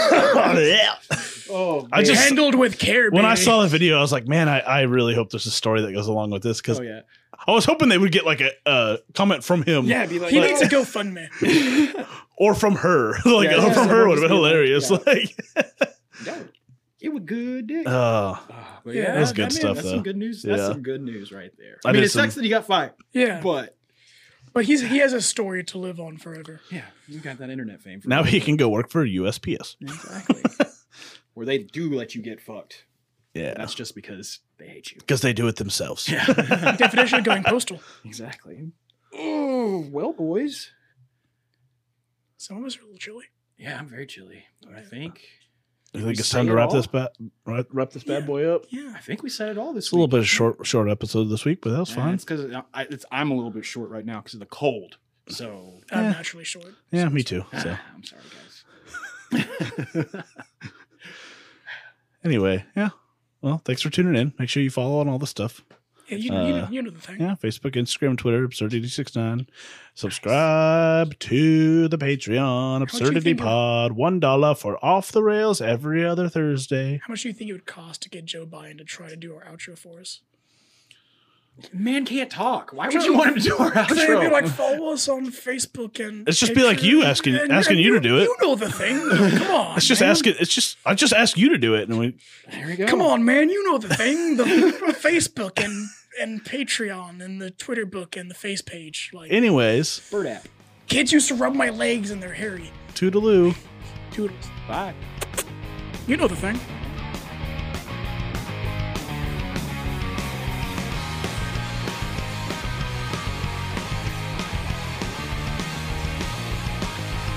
oh, I just Handled with care, when I baby. saw the video, I was like, "Man, I, I really hope there's a story that goes along with this," because oh yeah. I was hoping they would get like a, a comment from him. Yeah, be like, he like- needs a GoFundMe. Or from her. Like Yeah, yeah, from her someone would have been just be like, hilarious. yeah. Like that would- it was good, dick. uh, Ah, but yeah, that's that- good I mean, stuff, That's though. some good news. That's Yeah. some good news right there. I I, mean, did it sucks some- that he got fired, Yeah, but but he's he has a story to live on forever. yeah, you got that internet fame. For now he can go work for U S P S. exactly where they do let you get fucked. Yeah. That's just because they hate you. Because they do it themselves. Yeah, Definition of going postal. exactly. Oh well, boys. Some of us are a little chilly. Yeah, I'm very chilly. I think. I think it's Say time to it wrap all? this ba- wrap, wrap this bad boy up. Yeah. I think we said it all this It's a little week. bit of short short episode this week, but that was Yeah, fine. It's because it's, I'm a little bit short right now because of the cold. So I'm Yeah. naturally short. Yeah, me too. So I'm sorry, guys. anyway, yeah. Well, thanks for tuning in. Make sure you follow on all the stuff. Yeah, you, you, Uh, know, you know the thing. Yeah, Facebook, Instagram, Twitter, Absurdity sixty-nine. Subscribe to the Patreon, much you Absurdity think it- Pod. One dollar for Off the Rails every other Thursday. How much do you think it would cost to get Joe Biden to try to do our outro for us? Man can't talk. Why would you want him to do our They'd be outro? like, follow us on Facebook and It's just be like you asking- and- asking and you to do it. You know the thing. Come on. It's just man. asking. It's just I just ask you to do it, and we. there we go. Come on, man. You know the thing. The Facebook and and Patreon and the Twitter book and the face page. Like Anyways, Bird app. kids used to rub my legs and they're hairy. toodaloo. Toodles. Bye. You know the thing.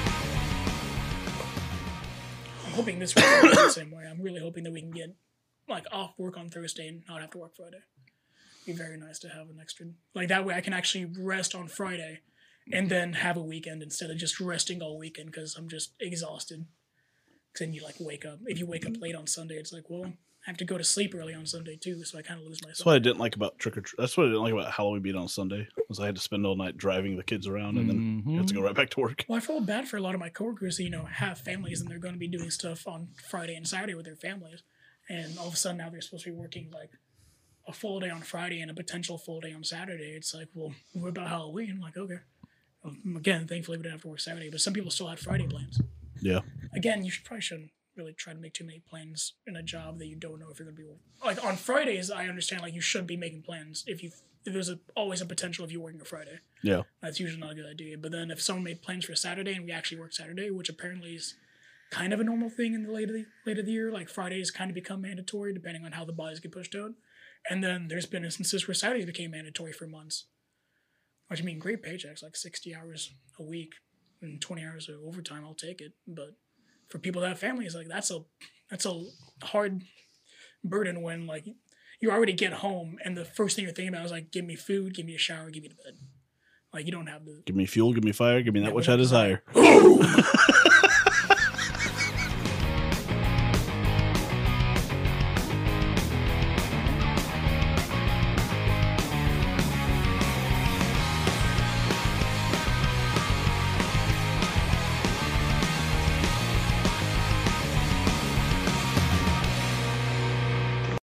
I'm hoping this will go the same way. I'm really hoping that we can get like off work on Thursday and not have to work Friday. It'd be very nice to have an extra, like that way I can actually rest on Friday and then have a weekend instead of just resting all weekend because I'm just exhausted. Because then you like wake up. If you wake up late on Sunday, it's like, well, I have to go to sleep early on Sunday too, so I kind of lose myself. That's what I didn't like about trick or treat. That's what I didn't like about Halloween being on Sunday, was I had to spend all night driving the kids around and then you have to go right back to work. Well, I feel bad for a lot of my coworkers that, you know, have families and they're going to be doing stuff on Friday and Saturday with their families. And all of a sudden now they're supposed to be working like a full day on Friday and a potential full day on Saturday. It's like, well, what about Halloween? I'm like, okay. Well, again, thankfully we didn't have to work Saturday, but some people still had Friday plans. Yeah. Again, you should, probably shouldn't really try to make too many plans in a job that you don't know if you're going to be like on Fridays. I understand like you shouldn't be making plans if you if there's a, always a potential if you're working a Friday. Yeah, that's usually not a good idea. But then if someone made plans for Saturday and we actually work Saturday, which apparently is kind of a normal thing in the late of the late of the year, like Fridays kind of become mandatory depending on how the bodies get pushed out. And then there's been instances where Saturdays became mandatory for months, which I mean great paychecks, like sixty hours a week and twenty hours of overtime. I'll take it, but for people that have families, like that's a that's a hard burden when like you already get home and the first thing you're thinking about is like, give me food, give me a shower, give me the bed. Like you don't have the give me fuel, give me fire, give me that yeah, which I desire.